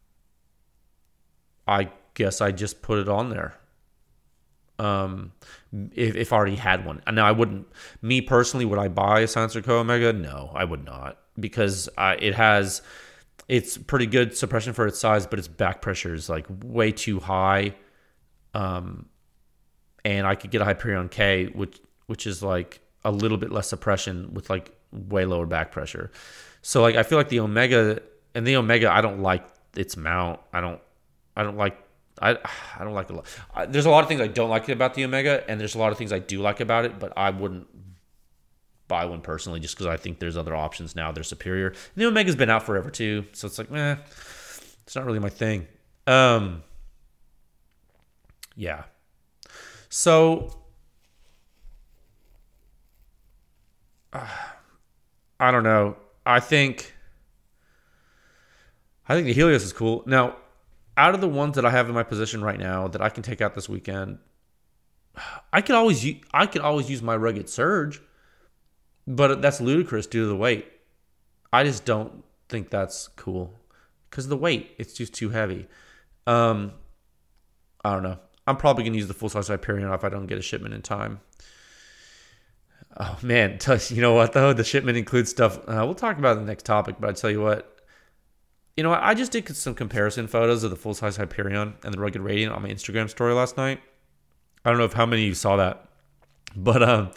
I guess I just put it on there. Um, if, if I already had one. Now, I wouldn't, me personally, would I buy a Silencer Co Omega? No, I would not, because uh, it has, it's pretty good suppression for its size, but its back pressure is like way too high. Um, and I could get a Hyperion K, which which is like a little bit less suppression with like way lower back pressure. So like I feel like the Omega and the Omega, I don't like its mount. I don't I don't like I I don't like a lot. I, there's a lot of things I don't like about the Omega, and there's a lot of things I do like about it, but I wouldn't buy one personally just because I think there's other options now. They're superior. And the Omega's been out forever too, so it's like, eh, it's not really my thing. Um, yeah. So uh, I don't know. I think I think the Helios is cool. Now, out of the ones that I have in my position right now that I can take out this weekend, I could always use, I could always use my Rugged Surge, but that's ludicrous due to the weight. I just don't think that's cool because of the weight. It's just too heavy. Um, I don't know. I'm probably going to use the full-size Hyperion if I don't get a shipment in time. Oh, man. You know what, though? The shipment includes stuff. Uh, we'll talk about it in the next topic, but I tell you what. You know what? I just did some comparison photos of the full-size Hyperion and the Rugged Radiant on my Instagram story last night. I don't know if how many of you saw that. But um,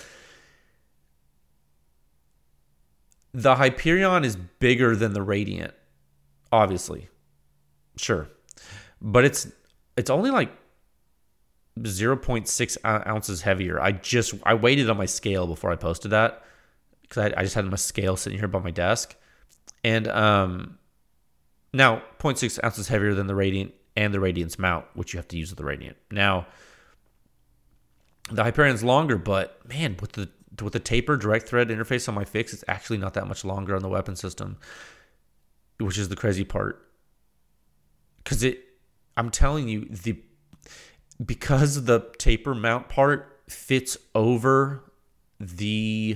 the Hyperion is bigger than the Radiant, obviously. Sure. But it's it's only like zero point six ounces heavier. I just I waited on my scale before I posted that because I, I just had my scale sitting here by my desk, and um, now zero point six ounces heavier than the Radiant and the Radiance mount, which you have to use with the Radiant. Now, the Hyperion's longer, but man, with the with the taper direct thread interface on my Fix, it's actually not that much longer on the weapon system, which is the crazy part. Because it, I'm telling you, the because the taper mount part fits over the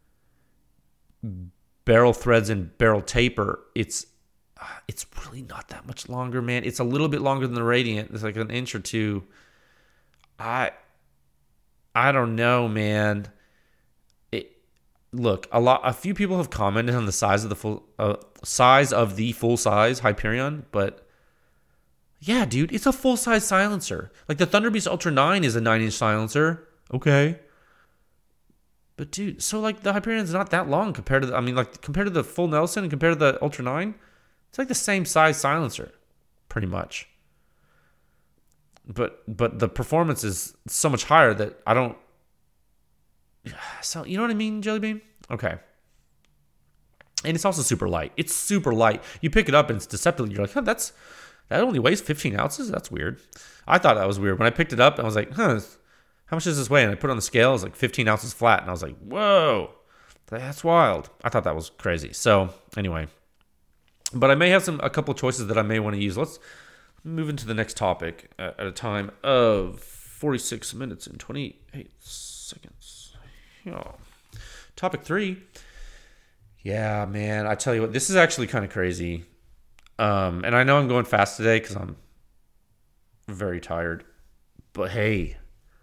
barrel threads and barrel taper, it's it's really not that much longer, man. It's a little bit longer than the Radiant. It's like an inch or two. I I don't know, man. It, look, a lot, a few people have commented on the size of the full uh, size of the full size Hyperion, but yeah, dude, it's a full size silencer. Like the Thunder Beast Ultra nine is a nine inch silencer. Okay. But dude, so like the Hyperion's not that long compared to the, I mean, like compared to the full Nelson and compared to the Ultra nine, it's like the same size silencer, pretty much. But but the performance is so much higher that I don't. So you know what I mean, Jelly Bean? Okay. And it's also super light. It's super light. You pick it up and it's deceptive. You're like, huh, that's that only weighs fifteen ounces. That's weird. I thought that was weird when I picked it up. I was like, huh, how much does this weigh? And I put it on the scale. It was like fifteen ounces flat, and I was like, whoa, that's wild. I thought that was crazy. So anyway, but I may have some a couple choices that I may want to use. Let's move into the next topic at a time of forty-six minutes and twenty-eight seconds. Yeah. Topic three. Yeah, man, I tell you what, this is actually kind of crazy. Um, and I know I'm going fast today because I'm very tired. But hey,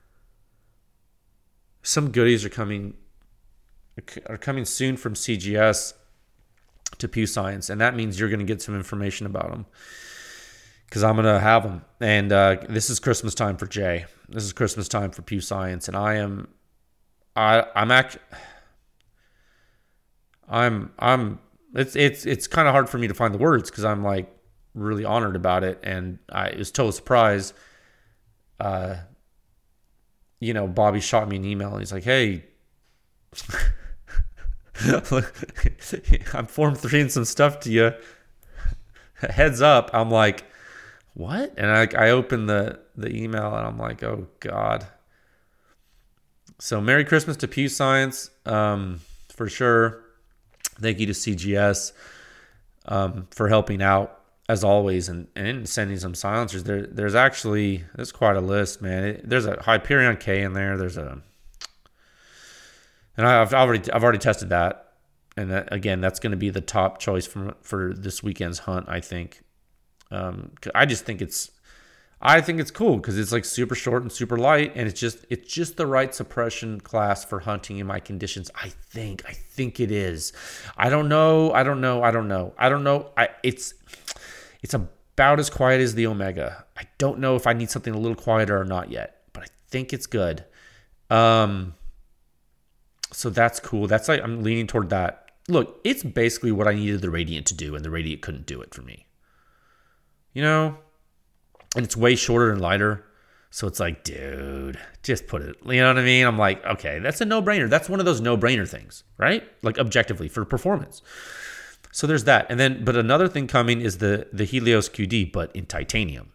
some goodies are coming are coming soon from C G S to Pew Science, and that means you're going to get some information about them because I'm going to have them. And uh, this is Christmas time for Jay. This is Christmas time for Pew Science, and I am, I I'm actually, I'm I'm. It's it's it's kind of hard for me to find the words because I'm like really honored about it, and I it was total surprise. Uh, you know, Bobby shot me an email and he's like, "Hey, I'm form three and some stuff to you. Heads up." I'm like, "What?" And I I opened the the email and I'm like, "Oh God." So Merry Christmas to Pew Science, um, for sure. Thank you to C G S um, for helping out as always and, and sending some silencers. There, there's actually there's quite a list, man. It, there's a Hyperion K in there. There's a, and I've already I've already tested that, and that, again, that's going to be the top choice for for this weekend's hunt. I think. Um, I just think it's, I think it's cool because it's like super short and super light, and it's just it's just the right suppression class for hunting in my conditions. I think I think it is. I don't know. I don't know. I don't know. I don't know. I it's it's about as quiet as the Omega. I don't know if I need something a little quieter or not yet, but I think it's good. Um. So that's cool. That's like I'm leaning toward that. Look, it's basically what I needed the Radiant to do, and the Radiant couldn't do it for me. You know. And it's way shorter and lighter. So it's like, dude, just put it. You know what I mean? I'm like, okay, that's a no-brainer. That's one of those no-brainer things, right? Like objectively for performance. So there's that. And then, but another thing coming is the, the Helios Q D, but in titanium.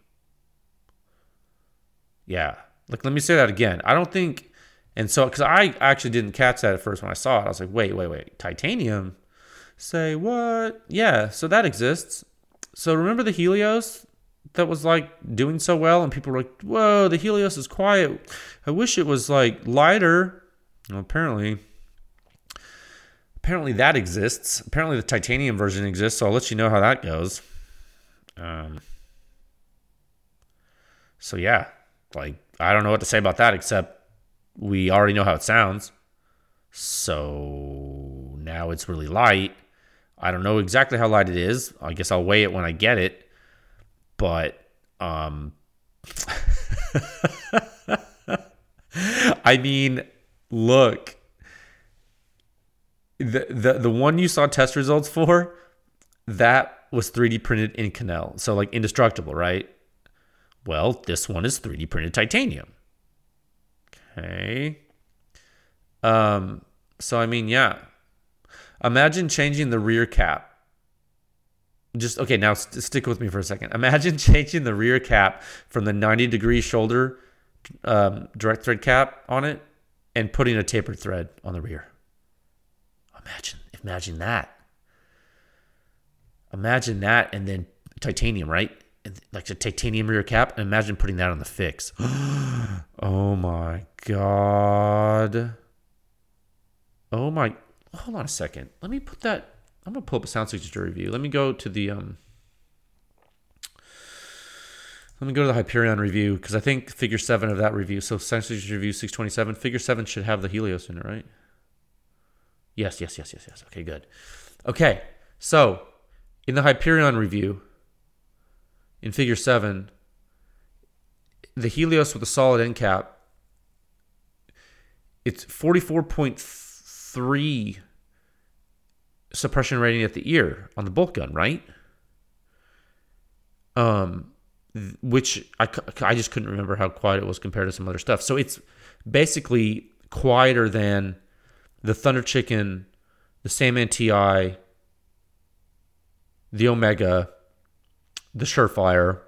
Yeah. Like, let me say that again. I don't think, and so, because I actually didn't catch that at first when I saw it. I was like, wait, wait, wait. Titanium? Say what? Yeah, so that exists. So remember the Helios that was like doing so well, and people were like, whoa, the Helios is quiet. I wish it was like lighter. Well, apparently, apparently that exists. Apparently the titanium version exists, so I'll let you know how that goes. Um. So yeah, like, I don't know what to say about that, except we already know how it sounds. So now it's really light. I don't know exactly how light it is. I guess I'll weigh it when I get it. But, um, I mean, look, the, the, the one you saw test results for, that was three D printed in Inconel. So like indestructible, right? Well, this one is three D printed titanium. Okay. Um, so, I mean, yeah. Imagine changing the rear cap. Just, okay, now st- stick with me for a second. Imagine changing the rear cap from the ninety degree shoulder um, direct thread cap on it and putting a tapered thread on the rear. Imagine, imagine that. Imagine that and then titanium, right? Like a titanium rear cap. And imagine putting that on the fix. Oh my God. Oh my, hold on a second. Let me put that, I'm going to pull up a Sound Signature review. Let me go to the, um, let me go to the Hyperion review because I think figure seven of that review. So Sound Signature review six twenty-seven, figure seven should have the Helios in it, right? Yes, yes, yes, yes, yes. Okay, good. Okay, so in the Hyperion review, in figure seven, the Helios with a solid end cap, it's forty-four point three suppression rating at the ear on the bolt gun, right? Um, which I, I just couldn't remember how quiet it was compared to some other stuff. So it's basically quieter than the Thunder Chicken, the Sandman T I, the Omega, the Surefire,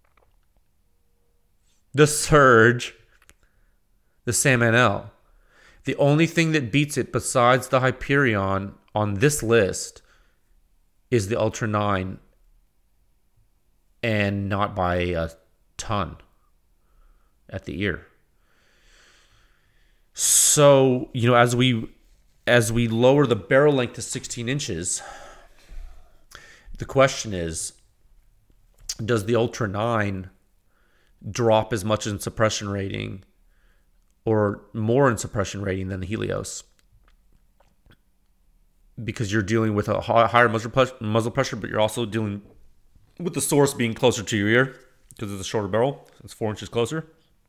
the Surge, the Sandman L. The only thing that beats it besides the Hyperion on this list is the Ultra nine, and not by a ton at the ear. So, you know, as we as we lower the barrel length to sixteen inches, the question is, does the Ultra nine drop as much in suppression rating or more in suppression rating than the Helios? Because you're dealing with a higher muzzle pressure, but you're also dealing with the source being closer to your ear because of the shorter barrel. It's four inches closer.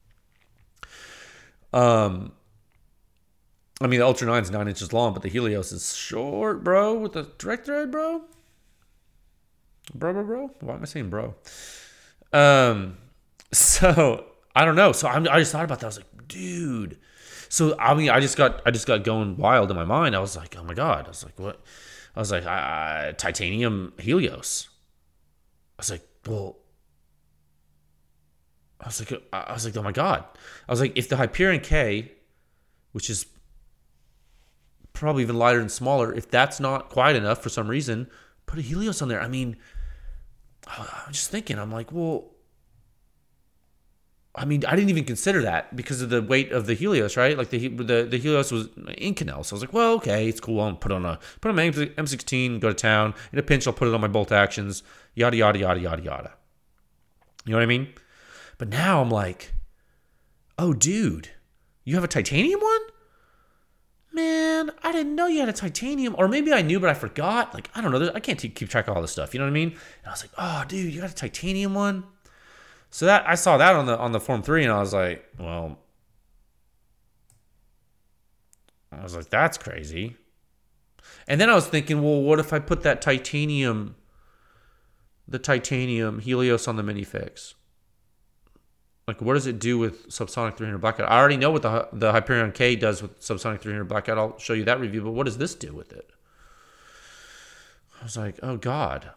Um, I mean, the Ultra nine is nine inches long, but the Helios is short, bro, with the direct thread, bro. Bro, bro, bro. Why am I saying bro? Um, so I don't know. So I'm, I just thought about that. I was like, dude. So I mean, I just got, I just got going wild in my mind. I was like, oh my God. I was like, what? I was like, uh, titanium Helios. I was like, well, I was like, I was like, oh my God. I was like, if the Hyperion K, which is probably even lighter and smaller, if that's not quiet enough for some reason, put a Helios on there. I mean, I'm just thinking, I'm like, well, I mean, I didn't even consider that because of the weight of the Helios, right? Like the the, the Helios was Inconel. So I was like, well, okay, it's cool. I'll put on a put on my M sixteen, go to town. In a pinch, I'll put it on my bolt actions, yada, yada, yada, yada, yada. You know what I mean? But now I'm like, oh, dude, you have a titanium one? Man, I didn't know you had a titanium. Or maybe I knew, but I forgot. Like, I don't know. I can't keep track of all this stuff. You know what I mean? And I was like, oh, dude, you got a titanium one? So that I saw that on the on the Form three, and I was like, well, I was like, that's crazy. And then I was thinking, well, what if I put that titanium, the titanium Helios on the minifix? Like, what does it do with Subsonic three hundred Blackout? I already know what the the Hyperion K does with Subsonic three hundred Blackout. I'll show you that review, but what does this do with it? I was like, oh God.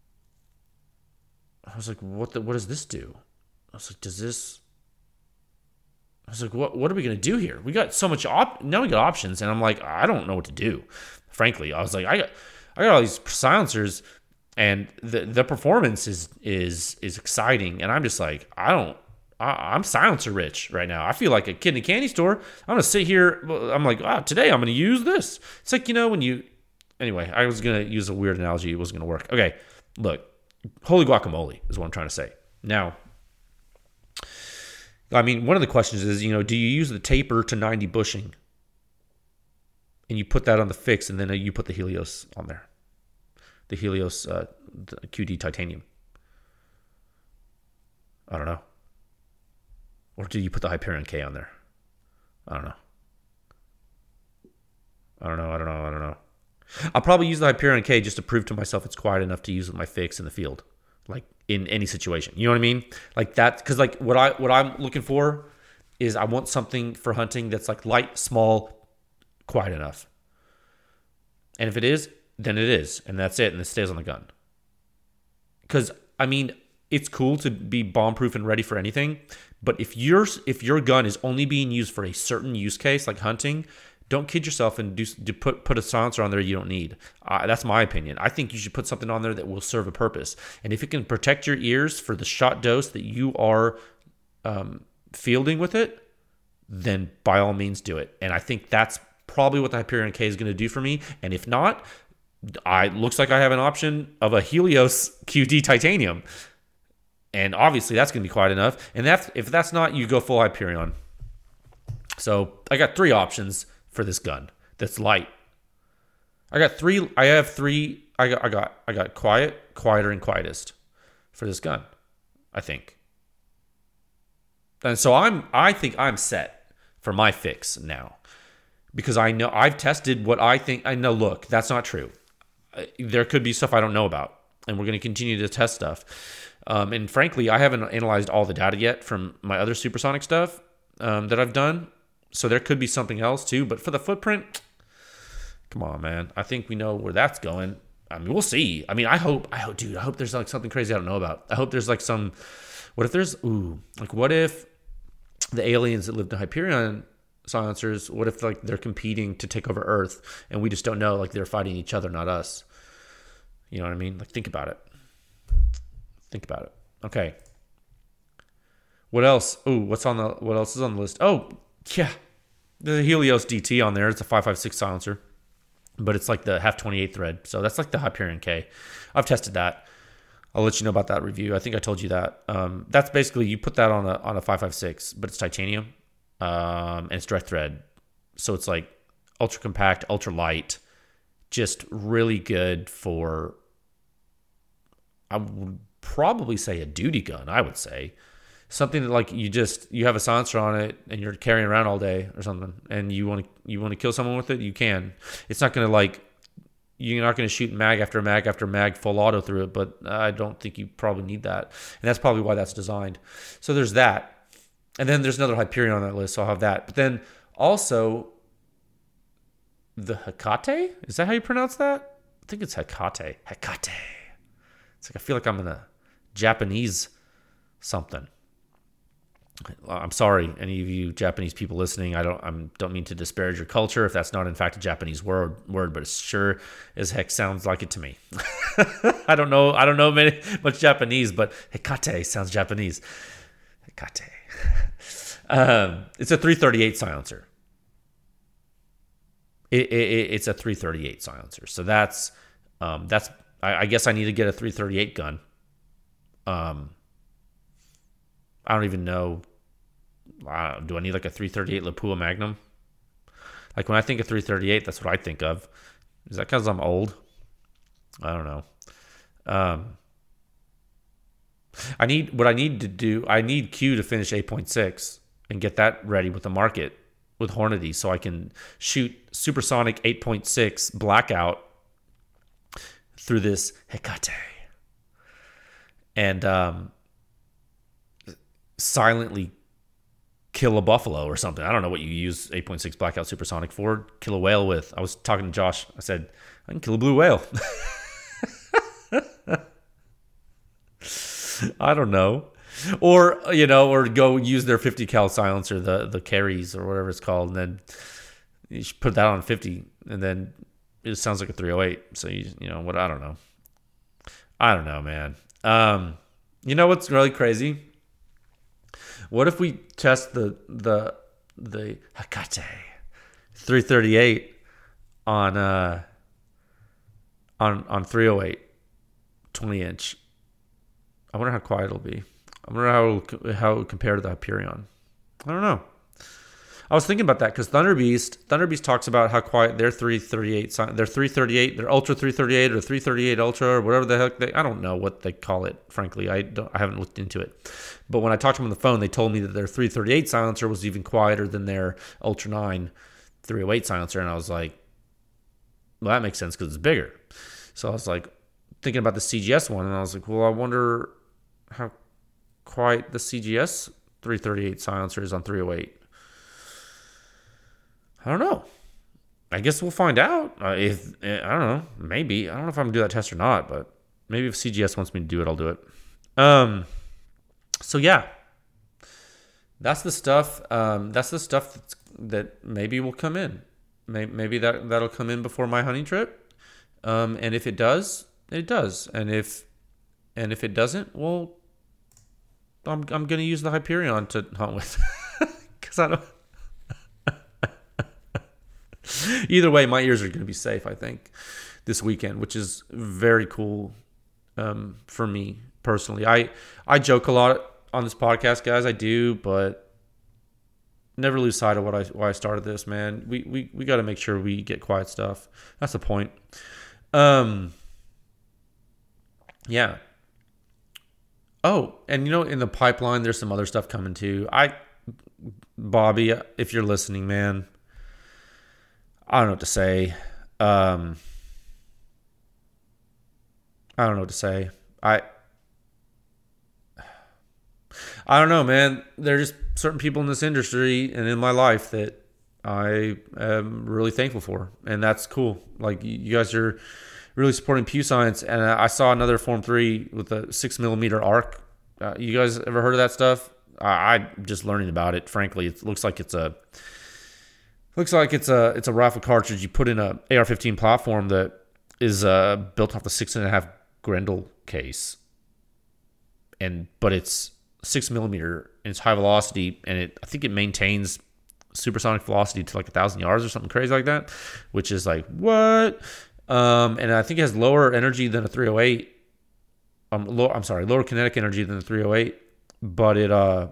I was like, what the, what does this do? I was like, does this... I was like, what what are we going to do here? We got so much... Op- now we got options, and I'm like, I don't know what to do. Frankly, I was like, I got I got all these silencers, and the the performance is is is exciting, and I'm just like, I don't... I, I'm silencer rich right now. I feel like a kid in a candy store. I'm going to sit here... I'm like, ah, today I'm going to use this. It's like, you know, when you... Anyway, I was going to use a weird analogy. It wasn't going to work. Okay, look. Holy guacamole is what I'm trying to say. Now, I mean, one of the questions is, you know, do you use the taper to ninety bushing? And you put that on the fix, and then you put the Helios on there. The Helios uh, the Q D titanium. I don't know. Or do you put the Hyperion K on there? I don't know. I don't know. I don't know. I don't know. I'll probably use the Hyperion K just to prove to myself it's quiet enough to use with my fix in the field, like in any situation. You know what I mean? Like that, because like what I what I'm looking for is I want something for hunting that's like light, small, quiet enough. And if it is, then it is. And that's it. And it stays on the gun. Because, I mean, it's cool to be bomb-proof and ready for anything. But if your if your gun is only being used for a certain use case, like hunting, don't kid yourself and do, do put put a silencer on there you don't need. Uh, that's my opinion. I think you should put something on there that will serve a purpose. And if it can protect your ears for the shot dose that you are um, fielding with it, then by all means do it. And I think that's probably what the Hyperion K is going to do for me. And if not, I looks like I have an option of a Helios Q D Titanium. And obviously that's going to be quiet enough. And that's, if that's not, you go full Hyperion. So I got three options for this gun that's light. I got three. I have three. I got. I got. I got quiet, quieter, and quietest for this gun, I think. And so I'm. I think I'm set for my fix now, because I know I've tested what I think. I know. Look, that's not true. There could be stuff I don't know about, and we're going to continue to test stuff. Um, and frankly, I haven't analyzed all the data yet from my other supersonic stuff um, that I've done. So there could be something else too. But for the footprint, come on, man. I think we know where that's going. I mean, we'll see. I mean, I hope, I hope, dude, I hope there's like something crazy I don't know about. I hope there's like some, what if there's, ooh, like what if the aliens that lived in Hyperion silencers, what if like they're competing to take over Earth and we just don't know, like they're fighting each other, not us. You know what I mean? Like think about it. Think about it. Okay. What else? Ooh, what's on the, what else is on the list? Oh, yeah. The Helios D T on there. It's a five five six silencer, but it's like the half twenty-eight thread. So that's like the Hyperion K. I've tested that. I'll let you know about that review. I think I told you that. Um, that's basically, you put that on a on a five five six, but it's titanium, um, and it's direct thread. So it's like ultra compact, ultra light, just really good for, I would probably say a duty gun, I would say. Something that like you just, you have a silencer on it and you're carrying around all day or something, and you want to you want to kill someone with it, you can. It's not going to like, you're not going to shoot mag after mag after mag full auto through it, but I don't think you probably need that. And that's probably why that's designed. So there's that. And then there's another Hyperion on that list, so I'll have that. But then also the Hecate? Is that how you pronounce that? I think it's Hecate. Hecate. It's like I feel like I'm in a Japanese something. I'm sorry, any of you Japanese people listening. I don't I don't mean to disparage your culture if that's not in fact a Japanese word word, but it sure as heck sounds like it to me. I don't know I don't know many, much Japanese, but Hecate sounds Japanese. Hecate. Um, it's a three thirty-eight silencer. It, it, it's a three thirty-eight silencer. So that's um, that's I, I guess I need to get a three thirty-eight gun. Um. I don't even know. Uh, do I need like a three thirty-eight Lapua Magnum? Like when I think of three thirty-eight, that's what I think of. Is that because I'm old? I don't know. Um, I need what I need to do. I need Q to finish eight point six and get that ready with the market with Hornady, so I can shoot supersonic eight point six blackout through this Hecate. And um. silently kill a buffalo or something. I don't know what you use eight point six blackout supersonic for. Kill a whale with. I was talking to Josh. I said, I can kill a blue whale. I don't know. Or, you know, or go use their fifty cal silencer, the, the carries or whatever it's called. And then you should put that on fifty. And then it sounds like a three oh eight. So, you, you know, what? I don't know. I don't know, man. Um, you know what's really crazy? What if we test the the the Hecate three thirty-eight on uh on on three oh eight twenty inch? I wonder how quiet it'll be. I wonder how it'll, how it would compare to the Hyperion. I don't know. I was thinking about that because Thunder Beast Thunder Beast talks about how quiet their three thirty-eight their three thirty-eight their Ultra three thirty-eight or three thirty-eight Ultra or whatever the heck they, I don't know what they call it. Frankly, I don't I haven't looked into it. But when I talked to them on the phone, they told me that their three thirty-eight silencer was even quieter than their Ultra nine three oh eight silencer, and I was like, well, that makes sense because it's bigger. So I was like thinking about the C G S one, and I was like, well, I wonder how quiet the C G S three thirty-eight silencers on three oh eight? I don't know. I guess we'll find out. Uh, if I don't know, maybe I don't know if I'm gonna do that test or not, but maybe if C G S wants me to do it, I'll do it. Um. So yeah, that's the stuff. Um. That's the stuff that's, that maybe will come in. Maybe, maybe that that'll come in before my hunting trip. Um. And if it does, it does. And if and if it doesn't, well, I'm I'm gonna use the Hyperion to hunt with because I don't. Either way, my ears are going to be safe, I think, this weekend, which is very cool um, for me personally. I, I joke a lot on this podcast, guys. I do, but never lose sight of what I why I started this, man. We we, we got to make sure we get quiet stuff. That's the point. Um. Yeah. Oh, and you know, in the pipeline, there's some other stuff coming too. I, Bobby, if you're listening, man. I don't know what to say. Um, I don't know what to say. I I don't know, man. There are just certain people in this industry and in my life that I am really thankful for, and that's cool. Like, you guys are really supporting Pew Science, and I saw another Form three with a six millimeter arc. Uh, you guys ever heard of that stuff? I, I'm just learning about it. Frankly, it looks like it's a Looks like it's a it's a rifle cartridge you put in a A R fifteen platform that is uh, built off the six and a half Grendel case, and but it's six millimeter and it's high velocity, and it I think it maintains supersonic velocity to like a thousand yards or something crazy like that, which is like what? Um, and I think it has lower energy than a three oh eight. Um, low, I'm sorry, lower kinetic energy than the three oh eight, but it uh.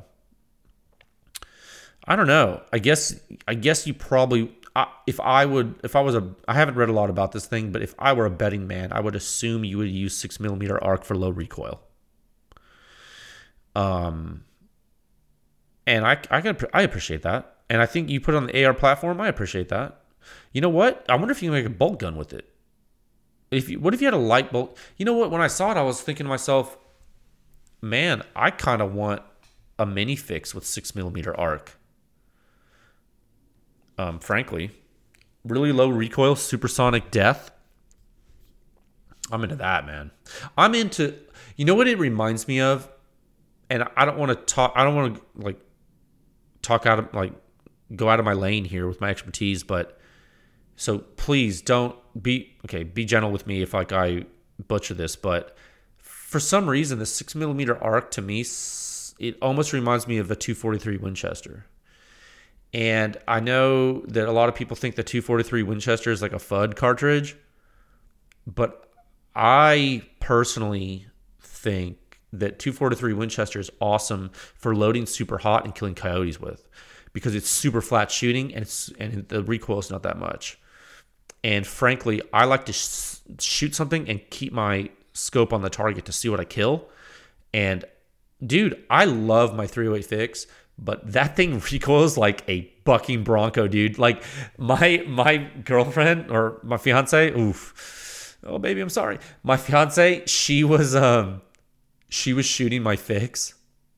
I don't know. I guess I guess you probably I, if I would if I was a I haven't read a lot about this thing, but if I were a betting man, I would assume you would use six millimeter arc for low recoil. Um, and I I got I appreciate that, and I think you put it on the A R platform. I appreciate that. You know what? I wonder if you can make a bolt gun with it. If you, what if you had a light bolt? You know what? When I saw it, I was thinking to myself, man, I kind of want a mini fix with six millimeter arc. Um, frankly, really low recoil, supersonic death. I'm into that, man. I'm into, you know what it reminds me of? And I don't want to talk, I don't want to like talk out of, like, go out of my lane here with my expertise, but so please don't be, okay, be gentle with me if like I butcher this, but for some reason, the six millimeter arc to me, it almost reminds me of a two forty-three Winchester. And I know that a lot of people think the two forty-three Winchester is like a F U D cartridge, but I personally think that two forty-three Winchester is awesome for loading super hot and killing coyotes with, because it's super flat shooting and it's and the recoil is not that much. And frankly, I like to sh- shoot something and keep my scope on the target to see what I kill. And dude, I love my three oh eight fix. But that thing recoils like a bucking bronco, dude. Like my my girlfriend or my fiance, oof. Oh baby, I'm sorry. My fiance, she was um she was shooting my fix,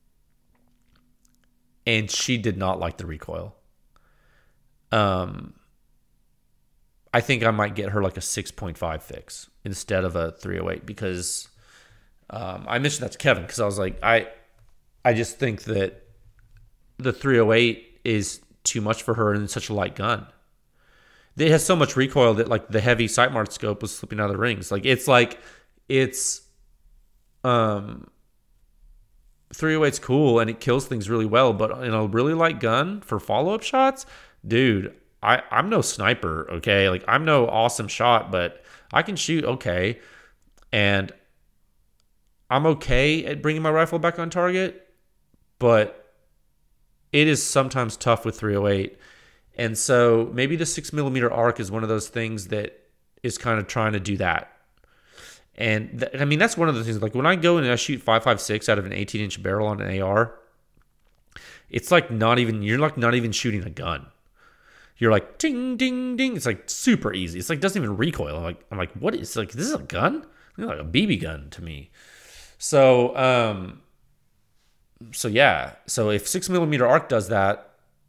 and she did not like the recoil. Um I think I might get her like a six point five fix instead of a three oh eight, because um I mentioned that to Kevin because I was like, I I just think that the three oh eight is too much for her and such a light gun. It has so much recoil that like the heavy sight mark scope was slipping out of the rings. Like it's like it's um three oh eight's cool and it kills things really well, but in a really light gun for follow-up shots, dude, I, I'm no sniper, okay? Like I'm no awesome shot, but I can shoot okay. And I'm okay at bringing my rifle back on target, but it is sometimes tough with three oh eight. And so maybe the six millimeter arc is one of those things that is kind of trying to do that. And th- I mean, that's one of the things, like when I go and I shoot five five six out of an eighteen inch barrel on an A R, it's like not even, you're like not even shooting a gun. You're like ding, ding, ding. It's like super easy. It's like, doesn't even recoil. I'm like, I'm like, what is like, this is a gun? It's like a B B gun to me. So, um, so yeah, so if six millimeter arc does that,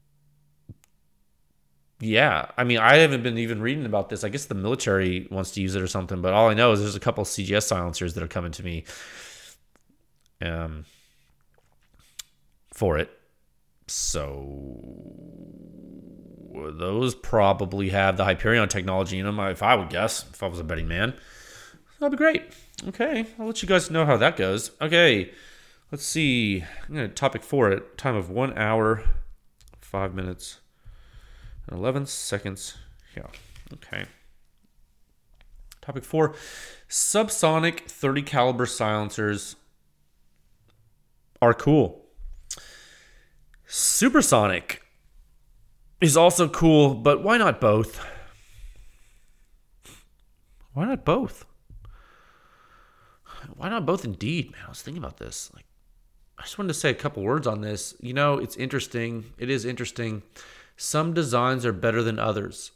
yeah, I mean, I haven't been even reading about this. I guess the military wants to use it or something, but all I know is there's a couple of C G S silencers that are coming to me um, for it. So those probably have the Hyperion technology in them, if I would guess, if I was a betting man. That'd be great. Okay, I'll let you guys know how that goes. Okay, let's see. I'm going to topic four at time of one hour, five minutes, and eleven seconds. Yeah, okay. Topic four, subsonic thirty caliber silencers are cool. Supersonic is also cool, but why not both? Why not both? Why not both indeed, man? I was thinking about this. Like, I just wanted to say a couple words on this. You know, it's interesting. It is interesting. Some designs are better than others.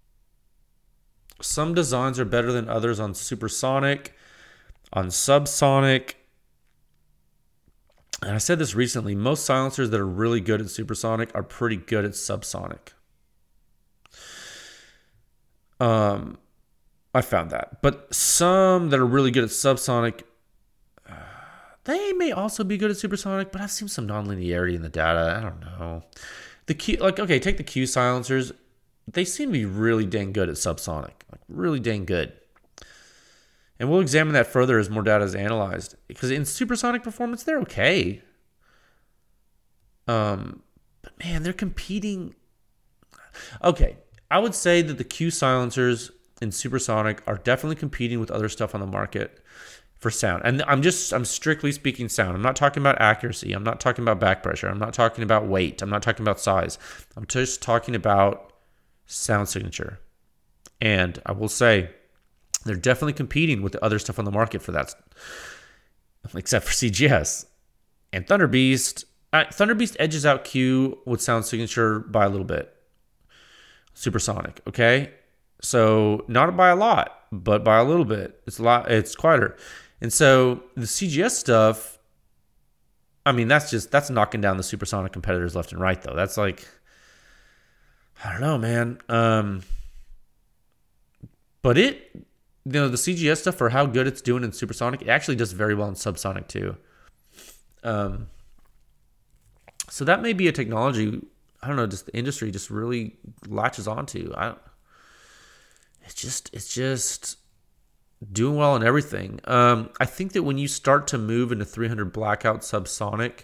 Some designs are better than others on supersonic, on subsonic. And I said this recently. Most silencers that are really good at supersonic are pretty good at subsonic. Um... I found that. But some that are really good at subsonic, uh, they may also be good at supersonic, but I've seen some nonlinearity in the data. I don't know. The Q, like, okay, take the Q silencers. They seem to be really dang good at subsonic. Like, really dang good. And we'll examine that further as more data is analyzed. Because in supersonic performance, they're okay. Um, but man, they're competing. Okay, I would say that the Q silencers in supersonic are definitely competing with other stuff on the market for sound. And I'm just, I'm strictly speaking sound. I'm not talking about accuracy. I'm not talking about back pressure. I'm not talking about weight. I'm not talking about size. I'm just talking about sound signature. And I will say they're definitely competing with the other stuff on the market for that, except for C G S. And Thunder Beast, uh, Thunder Beast edges out Q with sound signature by a little bit. Supersonic, okay? So not by a lot, but by a little bit. It's a lot. It's quieter. And so the C G S stuff, I mean, that's just, that's knocking down the supersonic competitors left and right, though. That's like, I don't know, man. Um, but it, you know, the C G S stuff, for how good it's doing in supersonic, it actually does very well in subsonic too. Um, so that may be a technology, I don't know, just the industry just really latches onto. I don't, It's just, it's just doing well in everything. Um, I think that when you start to move into three hundred blackout subsonic,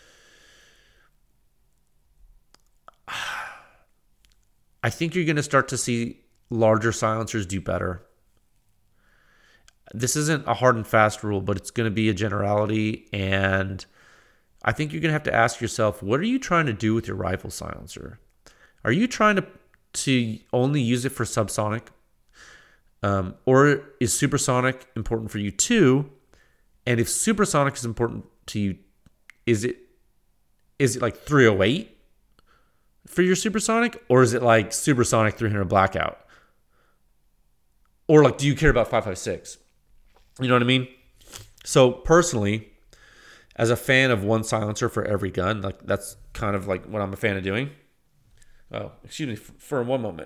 I think you're going to start to see larger silencers do better. This isn't a hard and fast rule, but it's going to be a generality. And I think you're going to have to ask yourself, what are you trying to do with your rifle silencer? Are you trying to, to only use it for subsonic? Um, or is supersonic important for you too? And if supersonic is important to you, is it is it like three oh eight for your supersonic? Or is it like supersonic three hundred blackout? Or like, do you care about five five six? You know what I mean? So personally, as a fan of one silencer for every gun, like that's kind of like what I'm a fan of doing. Oh, excuse me for one moment.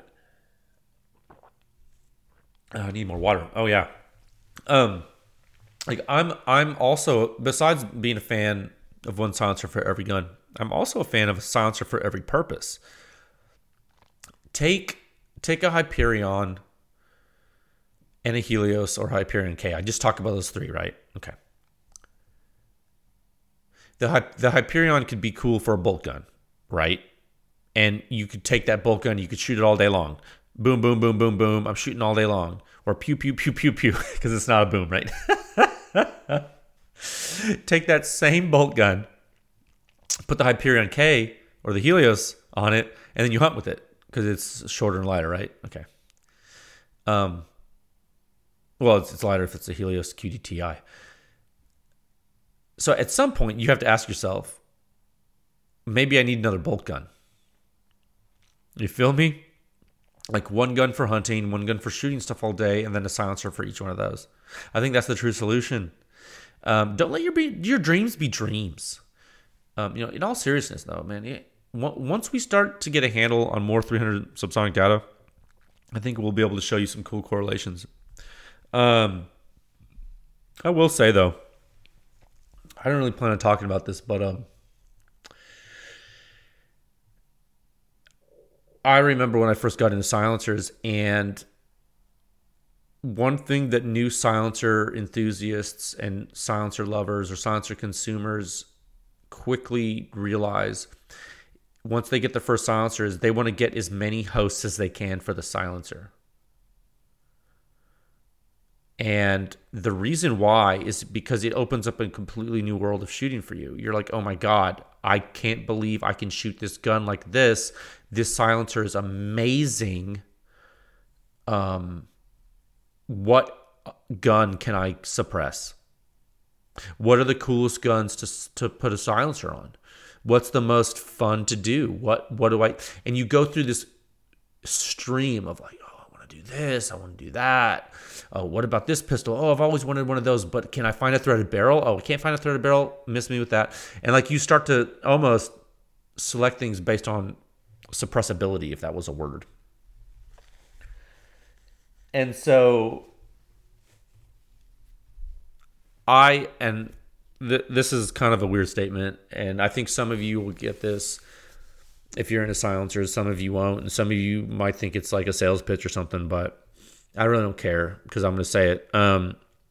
Oh, I need more water. Oh yeah. Um, like I'm, I'm also, besides being a fan of one silencer for every gun, I'm also a fan of a silencer for every purpose. Take, take a Hyperion and a Helios or Hyperion K. I just talked about those three, right? Okay. The the Hyperion could be cool for a bolt gun, right? And you could take that bolt gun, you could shoot it all day long. Boom, boom, boom, boom, boom. I'm shooting all day long. Or pew, pew, pew, pew, pew, because it's not a boom, right? Take that same bolt gun, put the Hyperion K or the Helios on it, and then you hunt with it because it's shorter and lighter, right? Okay. Um. Well, it's, it's lighter if it's a Helios Q D T I. So at some point, you have to ask yourself, maybe I need another bolt gun. You feel me? Like one gun for hunting, one gun for shooting stuff all day, and then a silencer for each one of those. I think that's the true solution. Um, don't let your be, your dreams be dreams. Um, you know, in all seriousness, though, man, it, once we start to get a handle on more three hundred subsonic data, I think we'll be able to show you some cool correlations. Um, I will say, though, I don't really plan on talking about this, but um, I remember when I first got into silencers, and one thing that new silencer enthusiasts and silencer lovers or silencer consumers quickly realize once they get the first silencer is they want to get as many hosts as they can for the silencer. And the reason why is because it opens up a completely new world of shooting for you. You're like, oh my God, I can't believe I can shoot this gun like this. This silencer is amazing. Um, what gun can I suppress? What are the coolest guns to to put a silencer on? What's the most fun to do? What what do I? And you go through this stream of like, oh, I want to do this. I want to do that. Oh, what about this pistol? Oh, I've always wanted one of those, but can I find a threaded barrel? Oh, I can't find a threaded barrel. Miss me with that. And like you start to almost select things based on suppressibility, if that was a word. And so I, and th- this is kind of a weird statement, and I think some of you will get this if you're into silencers, some of you won't, and some of you might think it's like a sales pitch or something, but I really don't care because I'm going to say it. Um,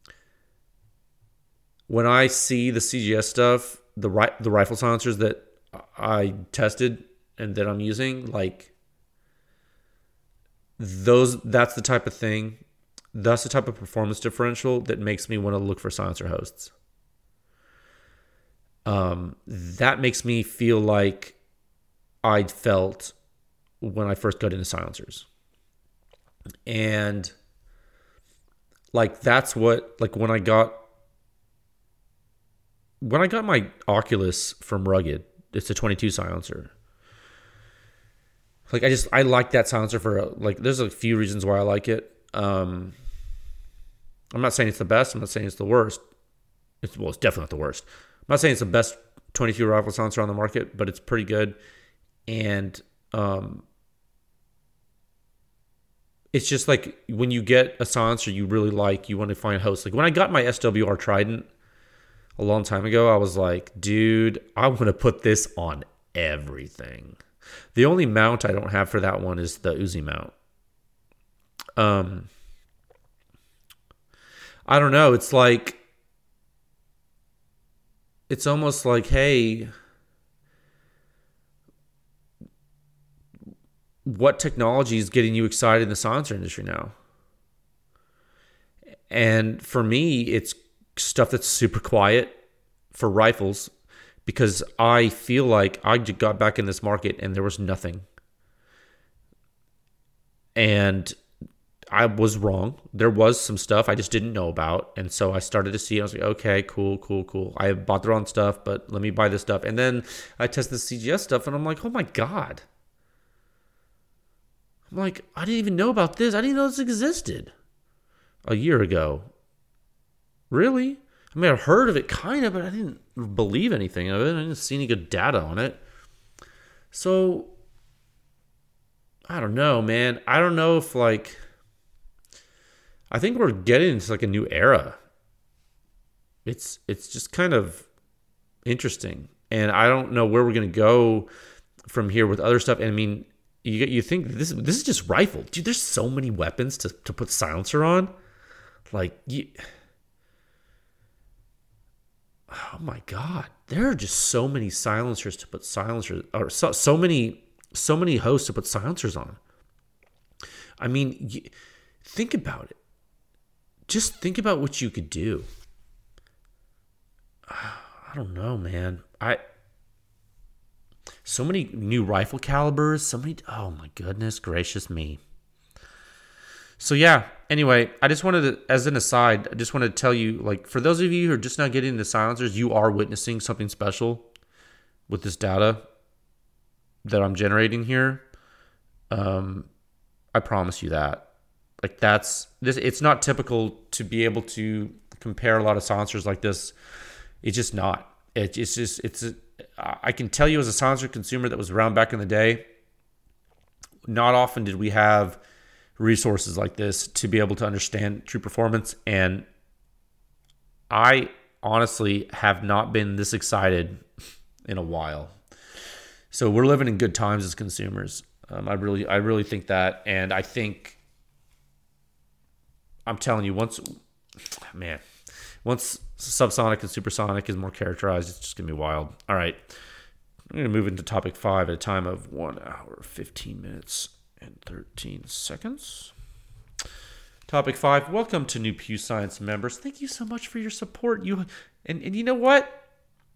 when I see the C G S stuff, the ri- the rifle silencers that I tested and that I'm using, like those, that's the type of thing, that's the type of performance differential that makes me want to look for silencer hosts. Um, that makes me feel like I felt when I first got into silencers. And like that's what, like when I got when I got my Oculus from Rugged, it's a twenty-two silencer. Like I just I like that silencer for like there's a few reasons why I like it. Um, I'm not saying it's the best. I'm not saying it's the worst. It's well, it's definitely not the worst. I'm not saying it's the best twenty-two rifle silencer on the market, but it's pretty good. And um, it's just like when you get a silencer you really like, you want to find hosts. Like when I got my S W R Trident a long time ago, I was like, dude, I want to put this on everything. The only mount I don't have for that one is the Uzi mount. Um, I don't know. It's like, it's almost like, hey, what technology is getting you excited in the silencer industry now? And for me, it's stuff that's super quiet for rifles, because I feel like I got back in this market and there was nothing. And I was wrong. There was some stuff I just didn't know about. And so I started to see, I was like, okay, cool, cool, cool. I bought the wrong stuff, but let me buy this stuff. And then I tested the C G S stuff and I'm like, oh my God. I'm like, I didn't even know about this. I didn't know this existed a year ago. Really? I mean, I've heard of it kind of, but I didn't believe anything of it. I didn't see any good data on it. So, I don't know, man. I don't know if, like, I think we're getting into, like, a new era. It's, it's just kind of interesting. And I don't know where we're going to go from here with other stuff. And I mean, You you think this this is just rifle, dude? There's so many weapons to, to put silencer on, like you. Oh my God, there are just so many silencers to put silencers, or so so many so many hosts to put silencers on. I mean, you, think about it. Just think about what you could do. I don't know, man. I. So many new rifle calibers, so many, oh my goodness gracious me. So yeah, anyway, I just wanted to, as an aside, I just wanted to tell you, like, for those of you who are just now getting into silencers, you are witnessing something special with this data that I'm generating here. Um, I promise you that. Like that's, this. It's not typical to be able to compare a lot of silencers like this. It's just not. It, it's just, it's, I can tell you as a silencer consumer that was around back in the day, not often did we have resources like this to be able to understand true performance. And I honestly have not been this excited in a while. So we're living in good times as consumers. Um, I really, I really think that. And I think, I'm telling you, once, man, once subsonic and supersonic is more characterized, it's just going to be wild. All right. I'm going to move into topic five at a time of one hour, fifteen minutes, and thirteen seconds. Topic five. Welcome to new Pew Science members. Thank you so much for your support. You and, and you know what?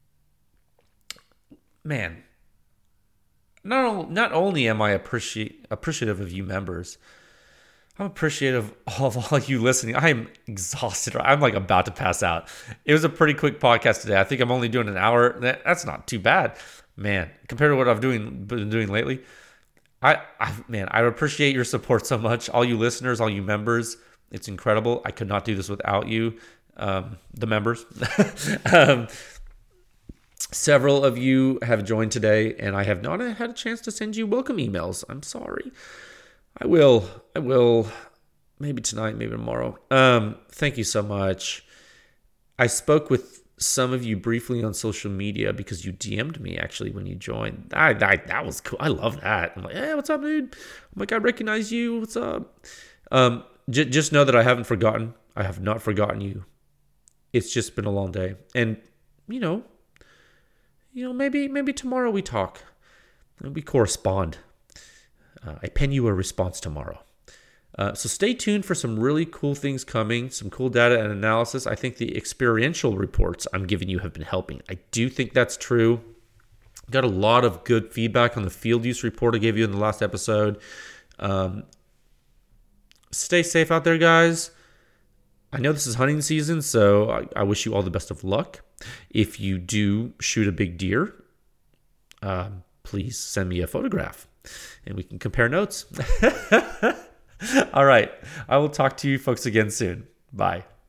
Man, not, not only am I appreciate, appreciative of you members, I'm appreciative of all you listening. I am exhausted. I'm like about to pass out. It was a pretty quick podcast today. I think I'm only doing an hour. That's not too bad. Man, compared to what I've doing, been doing lately, I, I, man, I appreciate your support so much. All you listeners, all you members, it's incredible. I could not do this without you, um, the members. um, several of you have joined today, and I have not had a chance to send you welcome emails. I'm sorry. I will. I will. Maybe tonight, maybe tomorrow. Um, thank you so much. I spoke with some of you briefly on social media because you D M'd me actually when you joined. I, I that was cool. I love that. I'm like, hey, what's up, dude? I'm like, I recognize you. What's up? Um, j- just know that I haven't forgotten. I have not forgotten you. It's just been a long day, and you know, you know, maybe maybe tomorrow we talk and we correspond. Uh, I pen you a response tomorrow. Uh, so stay tuned for some really cool things coming, some cool data and analysis. I think the experiential reports I'm giving you have been helping. I do think that's true. Got a lot of good feedback on the field use report I gave you in the last episode. Um, stay safe out there, guys. I know this is hunting season, so I, I wish you all the best of luck. If you do shoot a big deer, um, please send me a photograph and we can compare notes. All right. I will talk to you folks again soon. Bye.